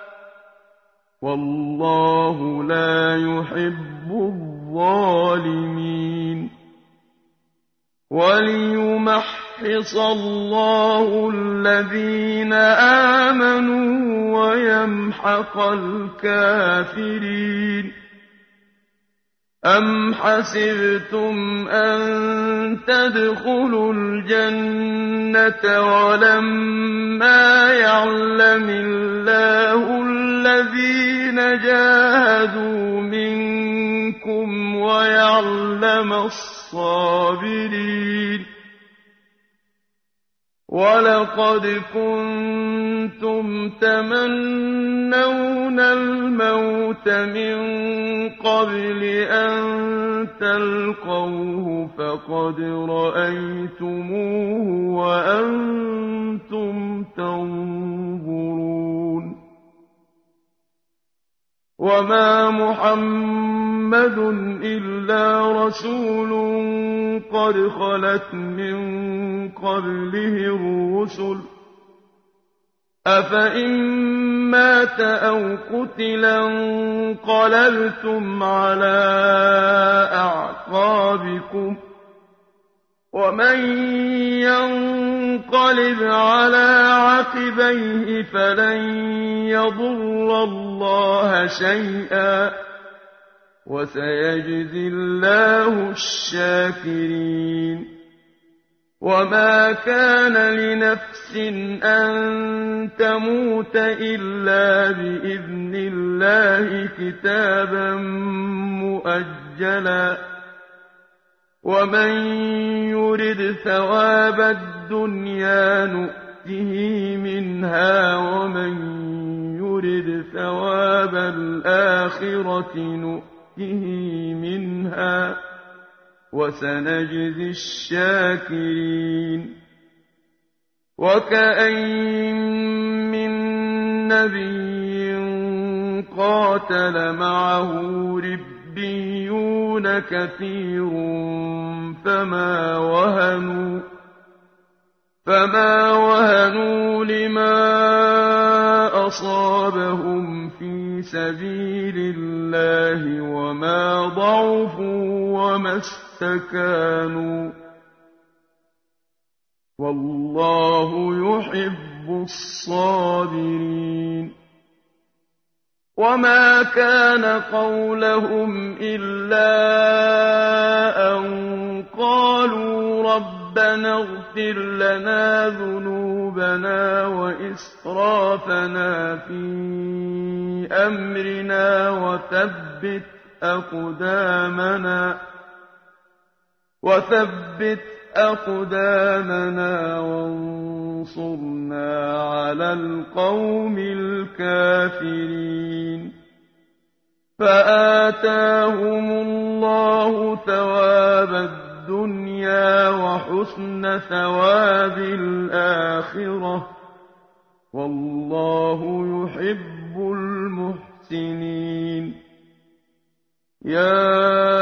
وَاللَّهُ لَا يُحِبُّ الظَّالِمِينَ وَلِيُمَحِّصَ اللَّهُ الَّذِينَ آمَنُوا وَيَمْحَقَ الْكَافِرِينَ أَمْ حَسِبْتُمْ أَن تَدْخُلُوا الْجَنَّةَ وَلَمَّا يَعْلَمِ اللَّهُ الَّذِينَ جَاهَدُوا مِنكُمْ وَيَعْلَمَ الصَّابِرِينَ وَلَقَدْ كُنتُمْ تَمَنَّوْنَ الْمَوْتَ مِن قَبْلِ أَن تَلْقَوْهُ فَقَدْ رَأَيْتُمُوهُ وَأَنتُمْ تَنظُرُونَ وَمَا مُحَمَّدٌ إِلَّا رَسُولٌ قَدْ خَلَتْ مِن قَبْلِهِ الرُّسُلُ ۚ أَفَإِن مَّاتَ أَوْ قُتِلَ انقَلَبْتُمْ عَلَىٰ أَعْقَابِكُمْ ۚ وَمَن يَنقَلِبْ عَلَىٰ عَقِبَيْهِ فَلَن يَضُرَّ اللَّهَ شَيْئًا ۗ وَسَيَجْزِي اللَّهُ الشَّاكِرِينَ وَمَا كَانَ لِنَفْسٍ أَن تَمُوتَ إِلَّا بِإِذْنِ اللَّهِ كِتَابًا مُّؤَجَّلًا ۗ وَمَن يُرِدْ ثَوَابَ الدُّنْيَا نُؤْتِهِ مِنْهَا وَمَن يُرِدْ ثَوَابَ ثواب الآخرة نؤته منها وسنجزي الشاكرين وكأين من نبي قاتل معه ربيون كثير فما وهنوا لما أصابهم في سبيل الله وما ضعفوا وما استكانوا والله يحب الصابرين وما كان قولهم إلا أن قالوا ربنا اغفر لنا ذنوبنا وإسرافنا في أمرنا وثبت أقدامنا وانصرنا على القوم الكافرين فآتاهم الله ثواب الدنيا وحسن ثواب الآخرة والله يحب المحسنين يا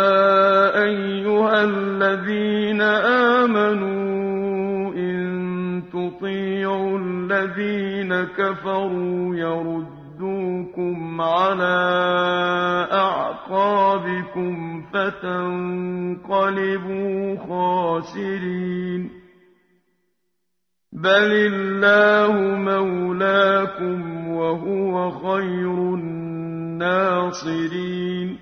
أيها الذين آمنوا إن تطيعوا الذين كفروا يردوكم على أعقابكم فتنقلبوا خاسرين بل الله مولاكم وهو خير الناصرين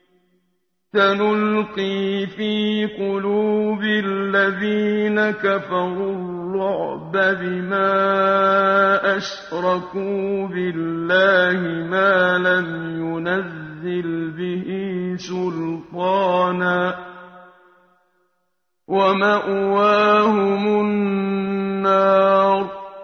سنلقي في قلوب الذين كفروا الرعب بما أشركوا بالله ما لم ينزل به سلطانا ومأواهم النار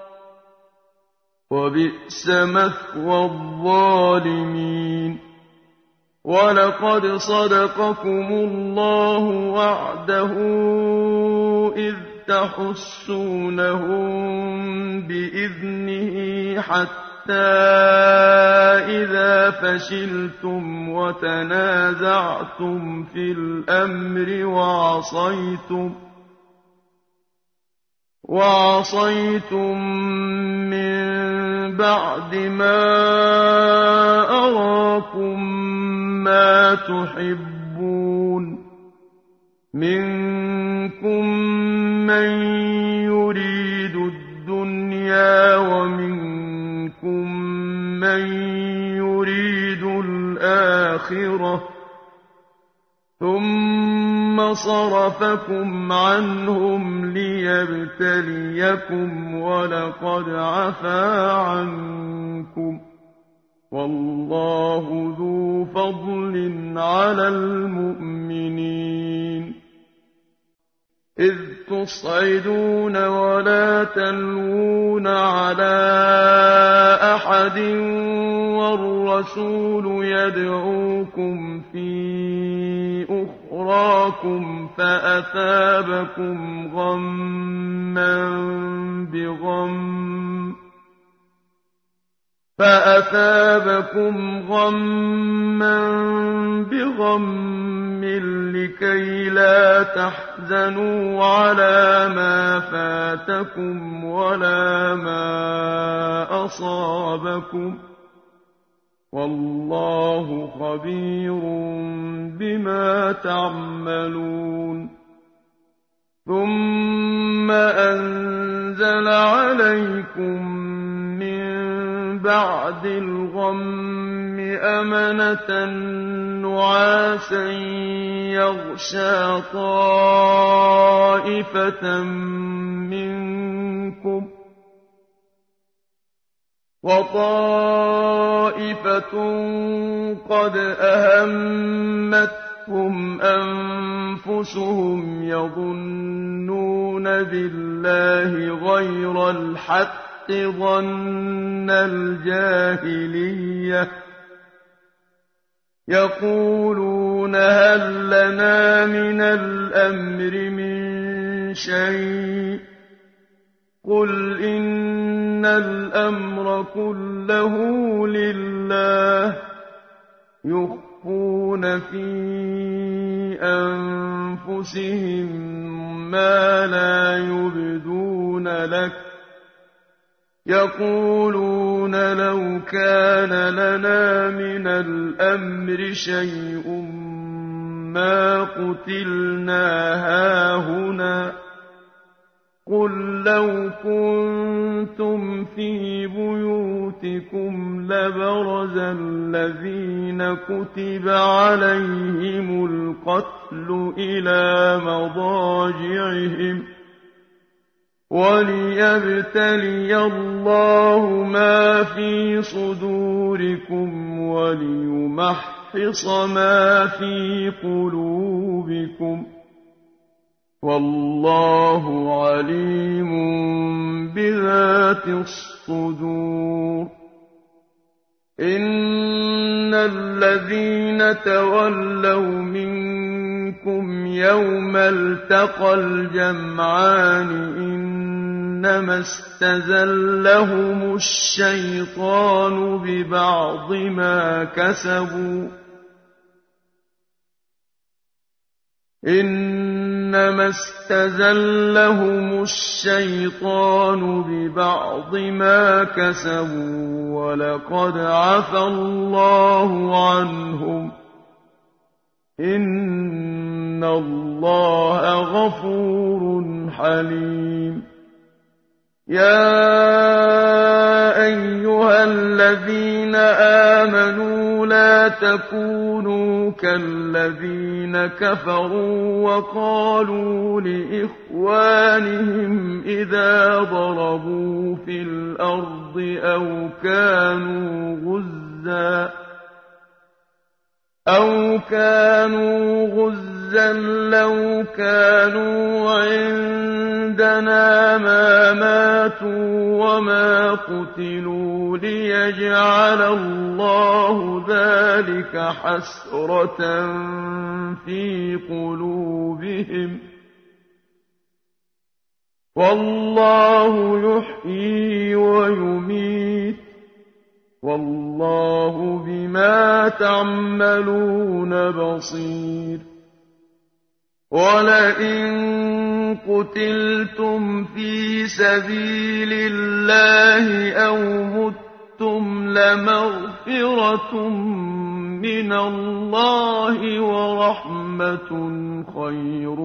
وبئس مثوى الظالمين ولقد صدقكم الله وعده إذ تحسونهم بإذنه حتى إذا فشلتم وتنازعتم في الأمر وعصيتم من بعد ما أراكم ما تحبون منكم من يريد الدنيا ومنكم من يريد الآخرة ثم صرفكم عنهم ليبتليكم ولقد عفا عنكم والله ذو فضل على المؤمنين إذ تصعدون ولا تلوون على أحد والرسول يدعوكم في أخراكم فأثابكم غما بغم لكي لا تحزنوا على ما فاتكم ولا ما أصابكم والله خبير بما تعملون ثم أنزل عليكم من بعد الغم أمنة نعاسا يغشى طائفة منكم وطائفة قد أهمتهم أنفسهم يظنون بالله غير الحق ظن الجاهلية يقولون هل لنا من الأمر من شيء قل إن الأمر كله لله يخفون في أنفسهم ما لا يبدون لك يقولون لو كان لنا من الأمر شيء ما قتلنا هاهنا قل لو كنتم في بيوتكم لبرز الذين كتب عليهم القتل إلى مضاجعهم وليبتلي الله ما في صدوركم وليمحص ما في قلوبكم والله عليم بذات الصدور إن الذين تولوا منكم يوم التقى الجمعان إنما استزلهم الشيطان ببعض ما كسبوا إنما استزلهم الشيطان ببعض ما كسبوا ولقد عفى الله عنهم إن الله غفور حليم يا أيها الذين آمنوا لا تكونوا كالذين كفروا وقالوا لإخوانهم إذا ضربوا في الأرض أو كانوا غزا لو كانوا عندنا ما ماتوا وما قتلوا ليجعل الله ذلك حسرة في قلوبهم والله يحيي ويميت والله بما تعملون بصير ولئن قتلتم في سبيل الله أو متم لمغفرة من الله ورحمة خير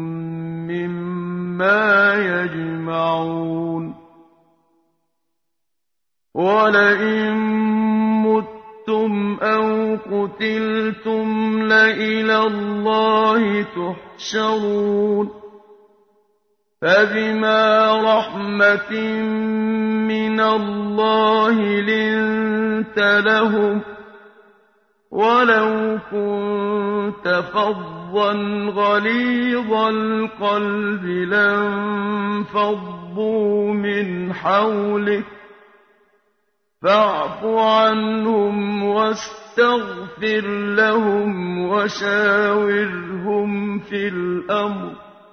مما يجمعون ولئن متم أو قتلتم لإلى الله تحشرون فبما رحمة من الله لنت لهم ولو كنت فظا غليظ القلب لانفضوا من حولك فاعف عنهم واستغفر لهم وشاورهم في الأمر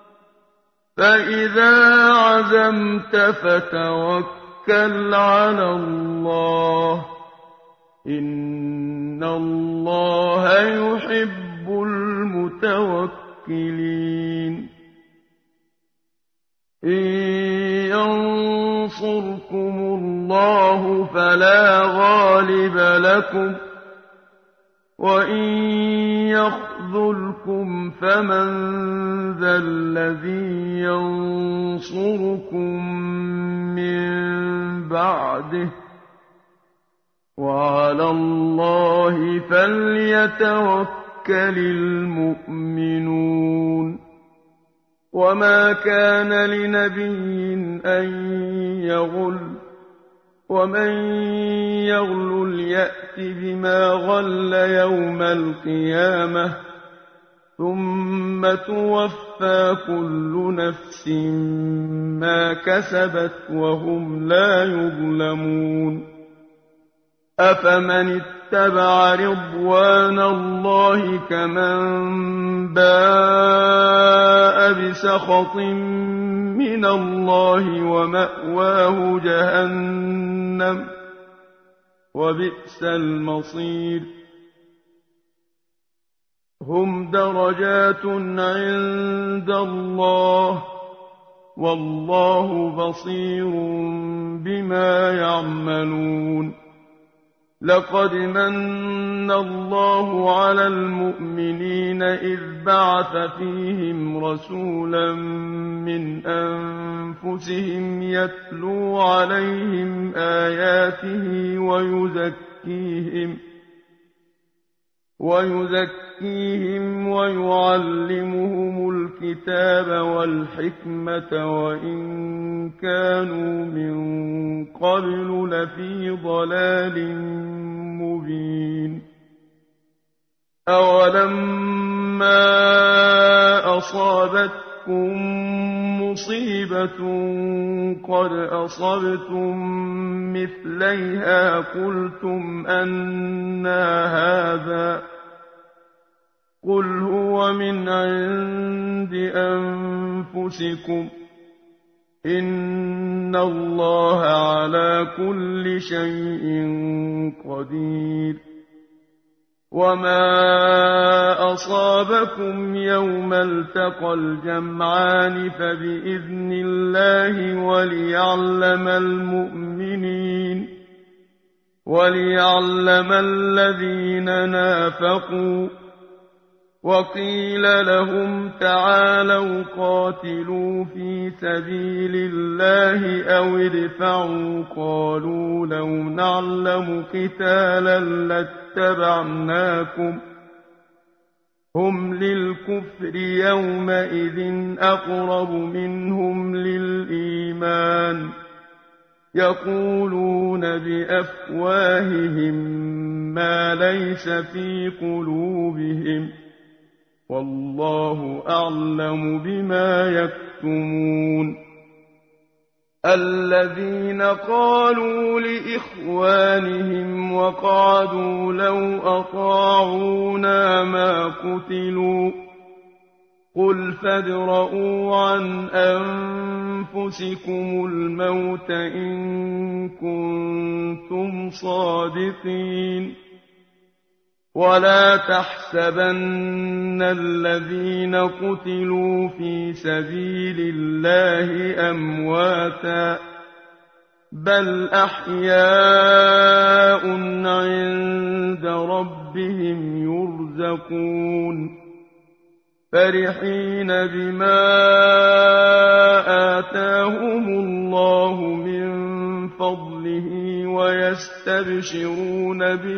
فإذا عزمت فتوكل على الله إن الله يحب المتوكلين إن ينصركم الله فلا غالب لكم وإن يخذلكم فمن ذا الذي ينصركم من بعده وعلى الله فليتوكل المؤمنون وما كان لنبي أن يغل ومن يغل يأت بما غل يوم القيامة ثم توفى كل نفس ما كسبت وهم لا يظلمون أفمن اتبع رضوان الله كمن باء بسخط من الله ومأواه جهنم وبئس المصير هم درجات عند الله والله بصير بما يعملون لقد من الله على المؤمنين إذ بعث فيهم رسولا من أنفسهم يتلو عليهم آياته ويزكيهم ويعلمهم الكتاب والحكمة وإن كانوا من قبل لفي ضلال مبين أولما أصابتكم مصيبة قد أصبتم مثليها قلتم أنى هذا قل هو من عند أنفسكم إن الله على كل شيء قدير وما أصابكم يوم التقى الجمعان فبإذن الله وليعلم الذين نافقوا وقيل لهم تعالوا قاتلوا في سبيل الله أو ادفعوا قالوا لو نعلم قتالا لاتبعناكم هم للكفر يومئذ أقرب منهم للإيمان يقولون بأفواههم ما ليس في قلوبهم والله أعلم بما يكتمون الذين قالوا لإخوانهم وقعدوا لو أطاعونا ما قتلوا قل فادرءوا عن أنفسكم الموت إن كنتم صادقين ولا تحسبن الذين قتلوا في سبيل الله أمواتا بل أحياء عند ربهم يرزقون فرحين بما آتاهم الله من فضله ويستبشرون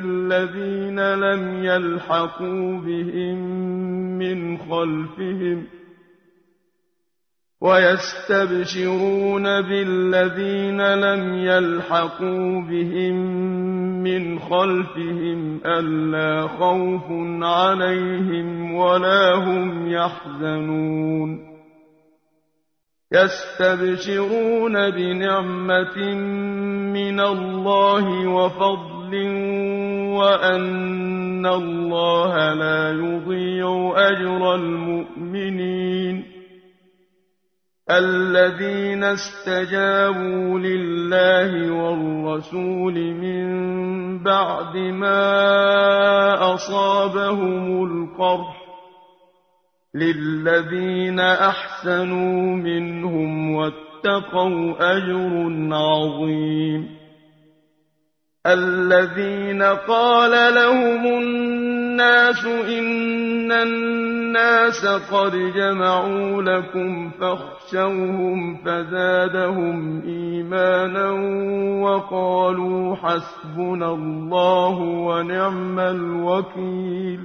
بالذين لم يلحقوا بهم من خلفهم ألا خوف عليهم ولا هم يحزنون يستبشرون بنعمة من الله وفضل وأن الله لا يضيع أجر المؤمنين الذين استجابوا لله والرسول من بعد ما أصابهم القرح للذين أحسنوا منهم واتقوا أجر عظيم الذين قال لهم الناس إن الناس قد جمعوا لكم فاخشوهم فزادهم إيمانا وقالوا حسبنا الله ونعم الوكيل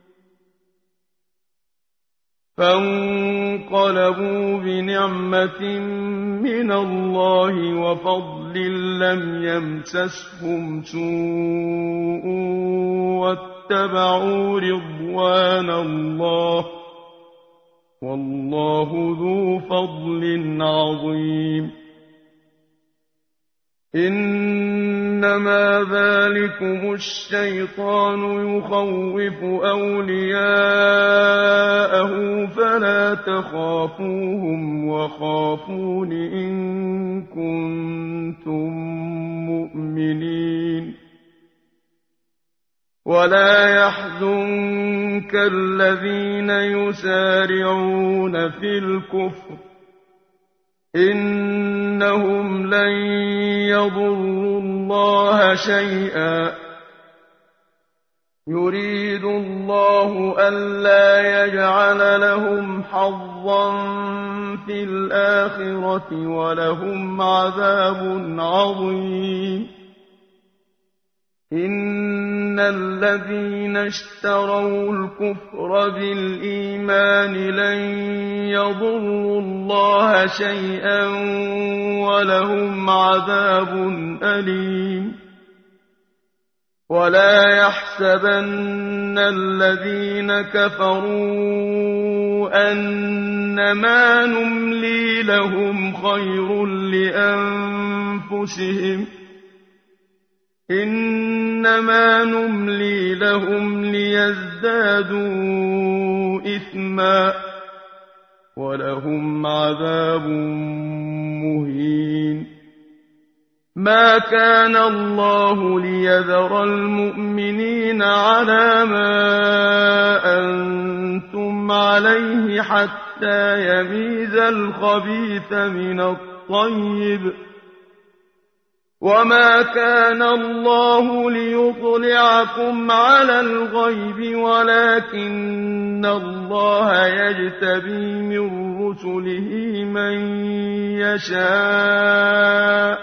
فانقلبوا بنعمة من الله وفضل لم يمسسهم سوء واتبعوا رضوان الله والله ذو فضل عظيم إن إنما ذلكم الشيطان يخوف أولياءه فلا تخافوهم وخافون إن كنتم مؤمنين ولا يحزنك الذين يسارعون في الكفر إنهم لن يضروا الله شيئا يريد الله ألا يجعل لهم حظا في الآخرة ولهم عذاب عظيم إن الذين اشتروا الكفر بالإيمان لن يضروا الله شيئا ولهم عذاب أليم ولا يحسبن الذين كفروا أنما نملي لهم خير لأنفسهم إنما نملي لهم ليزدادوا إثما ولهم عذاب مهين ما كان الله ليذر المؤمنين على ما أنتم عليه حتى يميز الخبيث من الطيب وما كان الله ليطلعكم على الغيب ولكن الله يجتبي من رسله من يشاء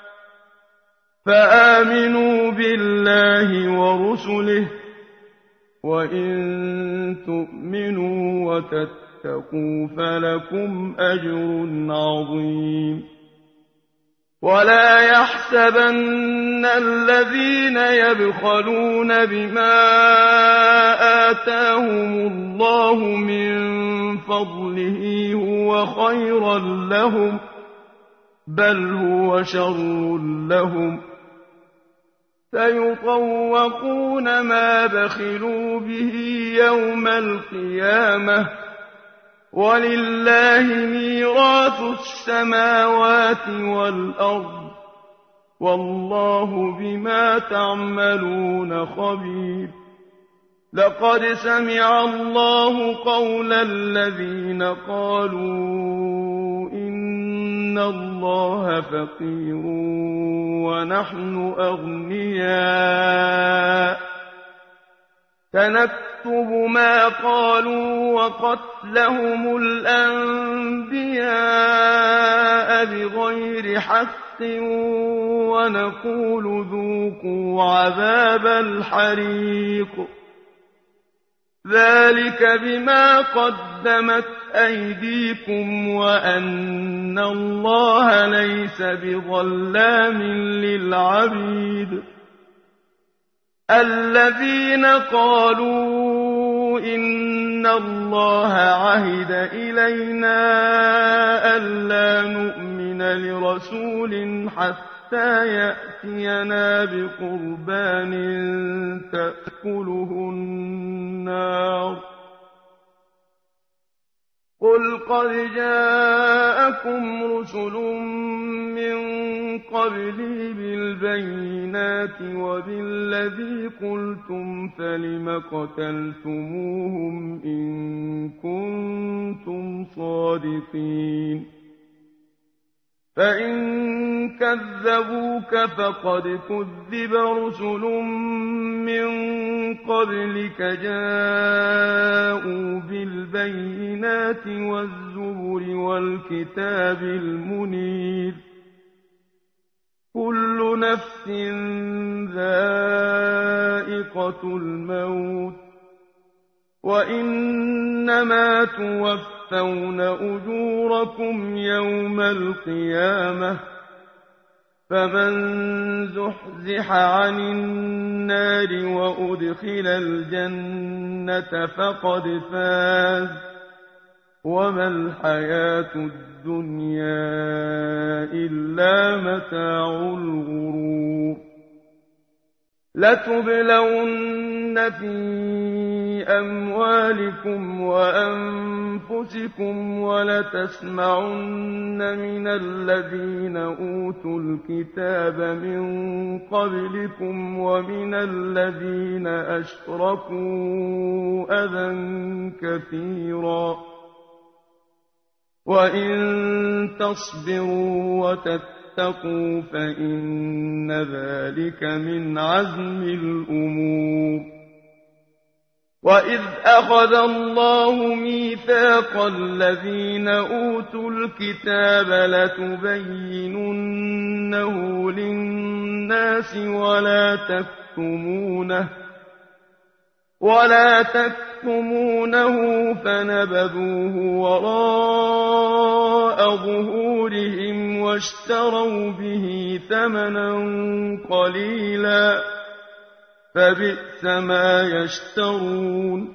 فآمنوا بالله ورسله وإن تؤمنوا وتتقوا فلكم أجر عظيم ولا يحسبن الذين يبخلون بما آتاهم الله من فضله هو خيرا لهم بل هو شر لهم سيطوقون ما بخلوا به يوم القيامة ولله ميراث السماوات والأرض والله بما تعملون خبير لقد سمع الله قول الذين قالوا إن الله فقير ونحن أغنياء سنكتب ما قالوا وقتلهم الأنبياء بغير حق ونقول ذوقوا عذاب الحريق ذلك بما قدمت أيديكم وأن الله ليس بظلام للعبيد الذين قالوا إن الله عهد إلينا ألا نؤمن لرسول حتى يأتينا بقربان تأكله النار قل قد جاءكم رسل من قبلي بالبينات وبالذي قلتم فلم قتلتموهم إن كنتم صادقين فإن كذبوك فقد كذب رسل من قبلك جاءوا بالبينات والزبر والكتاب المنير كل نفس ذائقة الموت وإنما توفون أجوركم يوم القيامة فمن زحزح عن النار وأدخل الجنة فقد فاز وما الحياة الدنيا إلا متاع الغرور لَتُبْلَوُنَّ فِي أَمْوَالِكُمْ وَأَنفُسِكُمْ وَلَتَسْمَعُنَّ مِنَ الَّذِينَ أُوتُوا الْكِتَابَ مِن قَبْلِكُمْ وَمِنَ الَّذِينَ أَشْرَكُوا أَذًى كَثِيرًا وَإِن تَصْبِرُوا وَتَتَّقُوا فَإِنَّ ذَٰلِكَ مِنْ عَزْمِ الْأُمُورِ وَإِذْ أَخَذَ اللَّهُ مِيثَاقَ الَّذِينَ أُوتُوا الْكِتَابَ لَتُبَيِّنُنَّهُ لِلنَّاسِ وَلَا تَكْتُمُونَهُ فَنَبَذُوهُ وَرَاءَ ظُهُورِهِمْ وَاشْتَرَوْا بِهِ ثَمَنًا قَلِيلًا فَبِئْسَ مَا يَشْتَرُونَ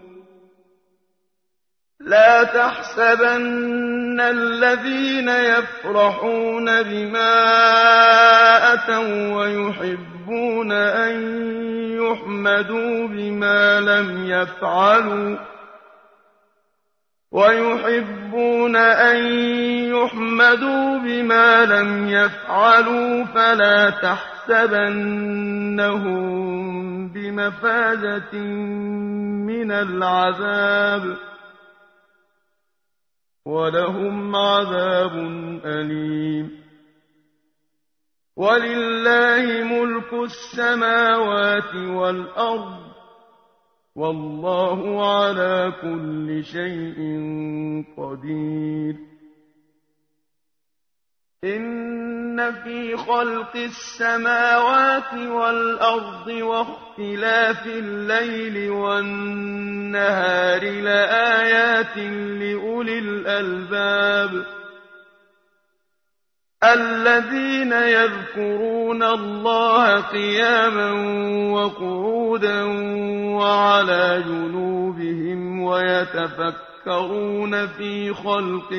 لَا تَحْسَبَنَّ الَّذِينَ يَفْرَحُونَ بِمَا أَتَوا وَّيُحِبُّونَ أَن يُحْمَدُوا بِمَا لَمْ يَفْعَلُوا فَلَا تَحْسَبَنَّهُم بِمَفَازَةٍ مِّنَ الْعَذَابِ ۖ وَلَهُمْ عَذَابٌ أَلِيمٌ وَلِلَّهِ مُلْكُ السَّمَاوَاتِ وَالْأَرْضِ ۚ وَاللَّهُ عَلَىٰ كُلِّ شَيْءٍ قَدِيرٌ إِنَّ فِي خَلْقِ السَّمَاوَاتِ وَالْأَرْضِ وَاخْتِلَافِ اللَّيْلِ وَالنَّهَارِ لَآيَاتٍ لِّأُولِي الْأَلْبَابِ الَّذِينَ يَذْكُرُونَ اللَّهَ قِيَامًا وَقُعُودًا وَعَلَىٰ جُنُوبِهِمْ وَيَتَفَكَّرُونَ فِي خَلْقِ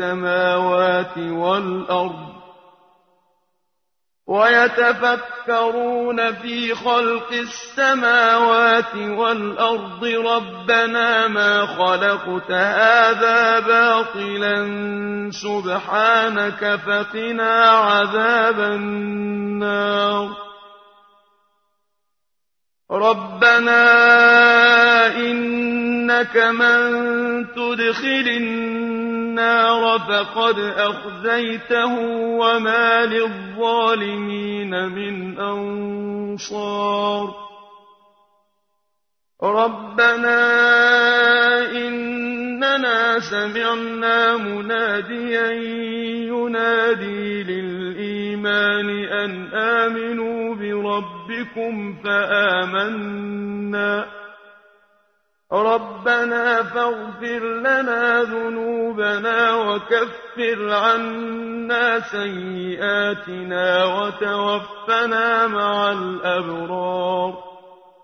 السَّمَاوَاتِ وَالْأَرْضِ رَبَّنَا مَا خَلَقْتَ هَٰذَا بَاطِلًا سُبْحَانَكَ فَقِنَا عَذَابَ النَّارِ رَبَّنَا إِنَّكَ مَن تُدْخِلِ النَّارَ فَقَدْ أَخْزَيْتَهُ وَمَا لِلظَّالِمِينَ مِنْ أَنصَارٍ رَبَّنَا إِنَّنَا سَمِعْنَا مُنَادِيًا يُنَادِي لِلْإِيمَانِ أَنْ آمِنُوا بِرَبِّكُمْ فَآمَنَّا رَبَّنَا فَاغْفِرْ لَنَا ذُنُوبَنَا وَكَفِّرْ عَنَّا سَيِّئَاتِنَا وَتَوَفَّنَا مَعَ الْأَبْرَارِ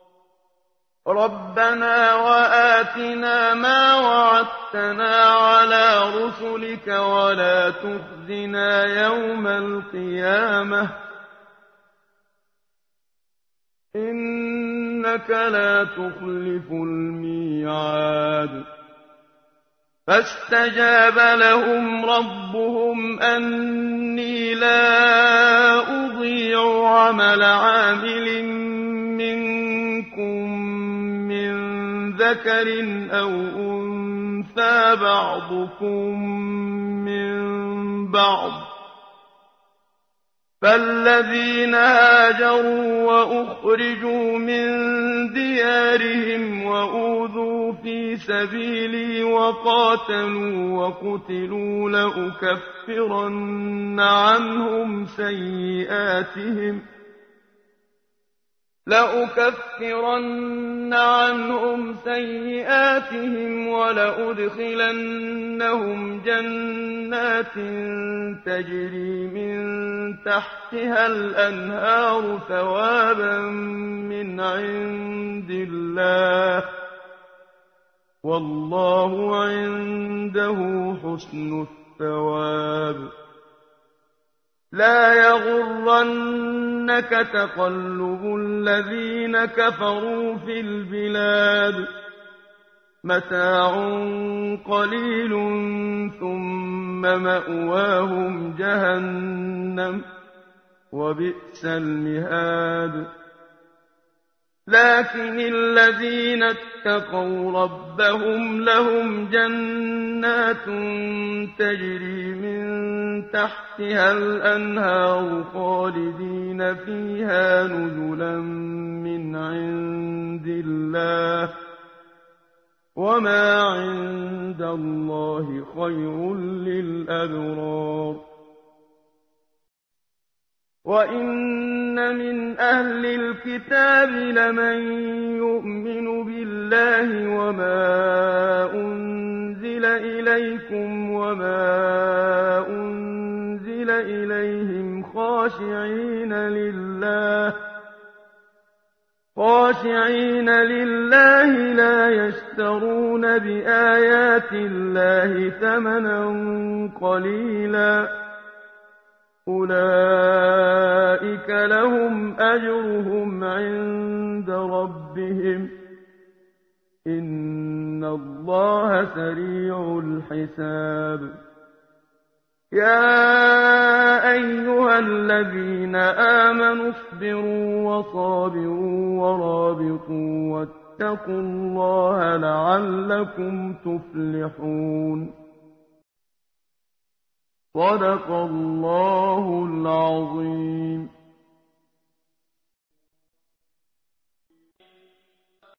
رَبَّنَا وَآتِنَا مَا وَعَدتَّنَا عَلَىٰ رُسُلِكَ وَلَا تُخْزِنَا يَوْمَ الْقِيَامَةِ إِنَّكَ لَا تُخْلِفُ الْمِيعَادَ فَاسْتَجَابَ لَهُمْ رَبُّهُمْ أَنِّي لَا أُضِيعُ عَمَلَ عَامِلٍ مِّنكُم مِّن ذَكَرٍ أَوْ أُنثَىٰ بَعْضُكُم مِّن بَعْضٍ ۖ فَالَّذِينَ هَاجَرُوا وَأُخْرِجُوا مِن دِيَارِهِمْ وَأُوذُوا فِي سَبِيلِي وَقَاتَلُوا وَقُتِلُوا لَأُكَفِّرَنَّ عَنْهُمْ سَيِّئَاتِهِمْ وَلَأُدْخِلَنَّهُمْ جَنَّاتٍ تَجْرِي مِن تَحْتِهَا الْأَنْهَارُ ثَوَابًا مِّنْ عِندِ اللَّهِ ۗ وَاللَّهُ عِندَهُ حُسْنُ الثَّوَابِ لا يغرنك تقلب الذين كفروا في البلاد متاع قليل ثم مأواهم جهنم وبئس المهاد لكن الذين اتقوا ربهم لهم جنات تجري من تحتها الأنهار خالدين فيها نزلا من عند الله وما عند الله خير للأبرار وَإِنَّ مِنْ أَهْلِ الْكِتَابِ لَمَن يُؤْمِنُ بِاللَّهِ وَمَا أُنزِلَ إِلَيْكُمْ وَمَا أُنزِلَ إِلَيْهِمْ خاشعين لله لا يشترون بآيات الله ثمنا قليلا أولئك لهم أجرهم عند ربهم إن الله سريع الحساب يا أيها الذين آمنوا اصبروا وصابروا ورابطوا واتقوا الله لعلكم تفلحون صدق الله العظيم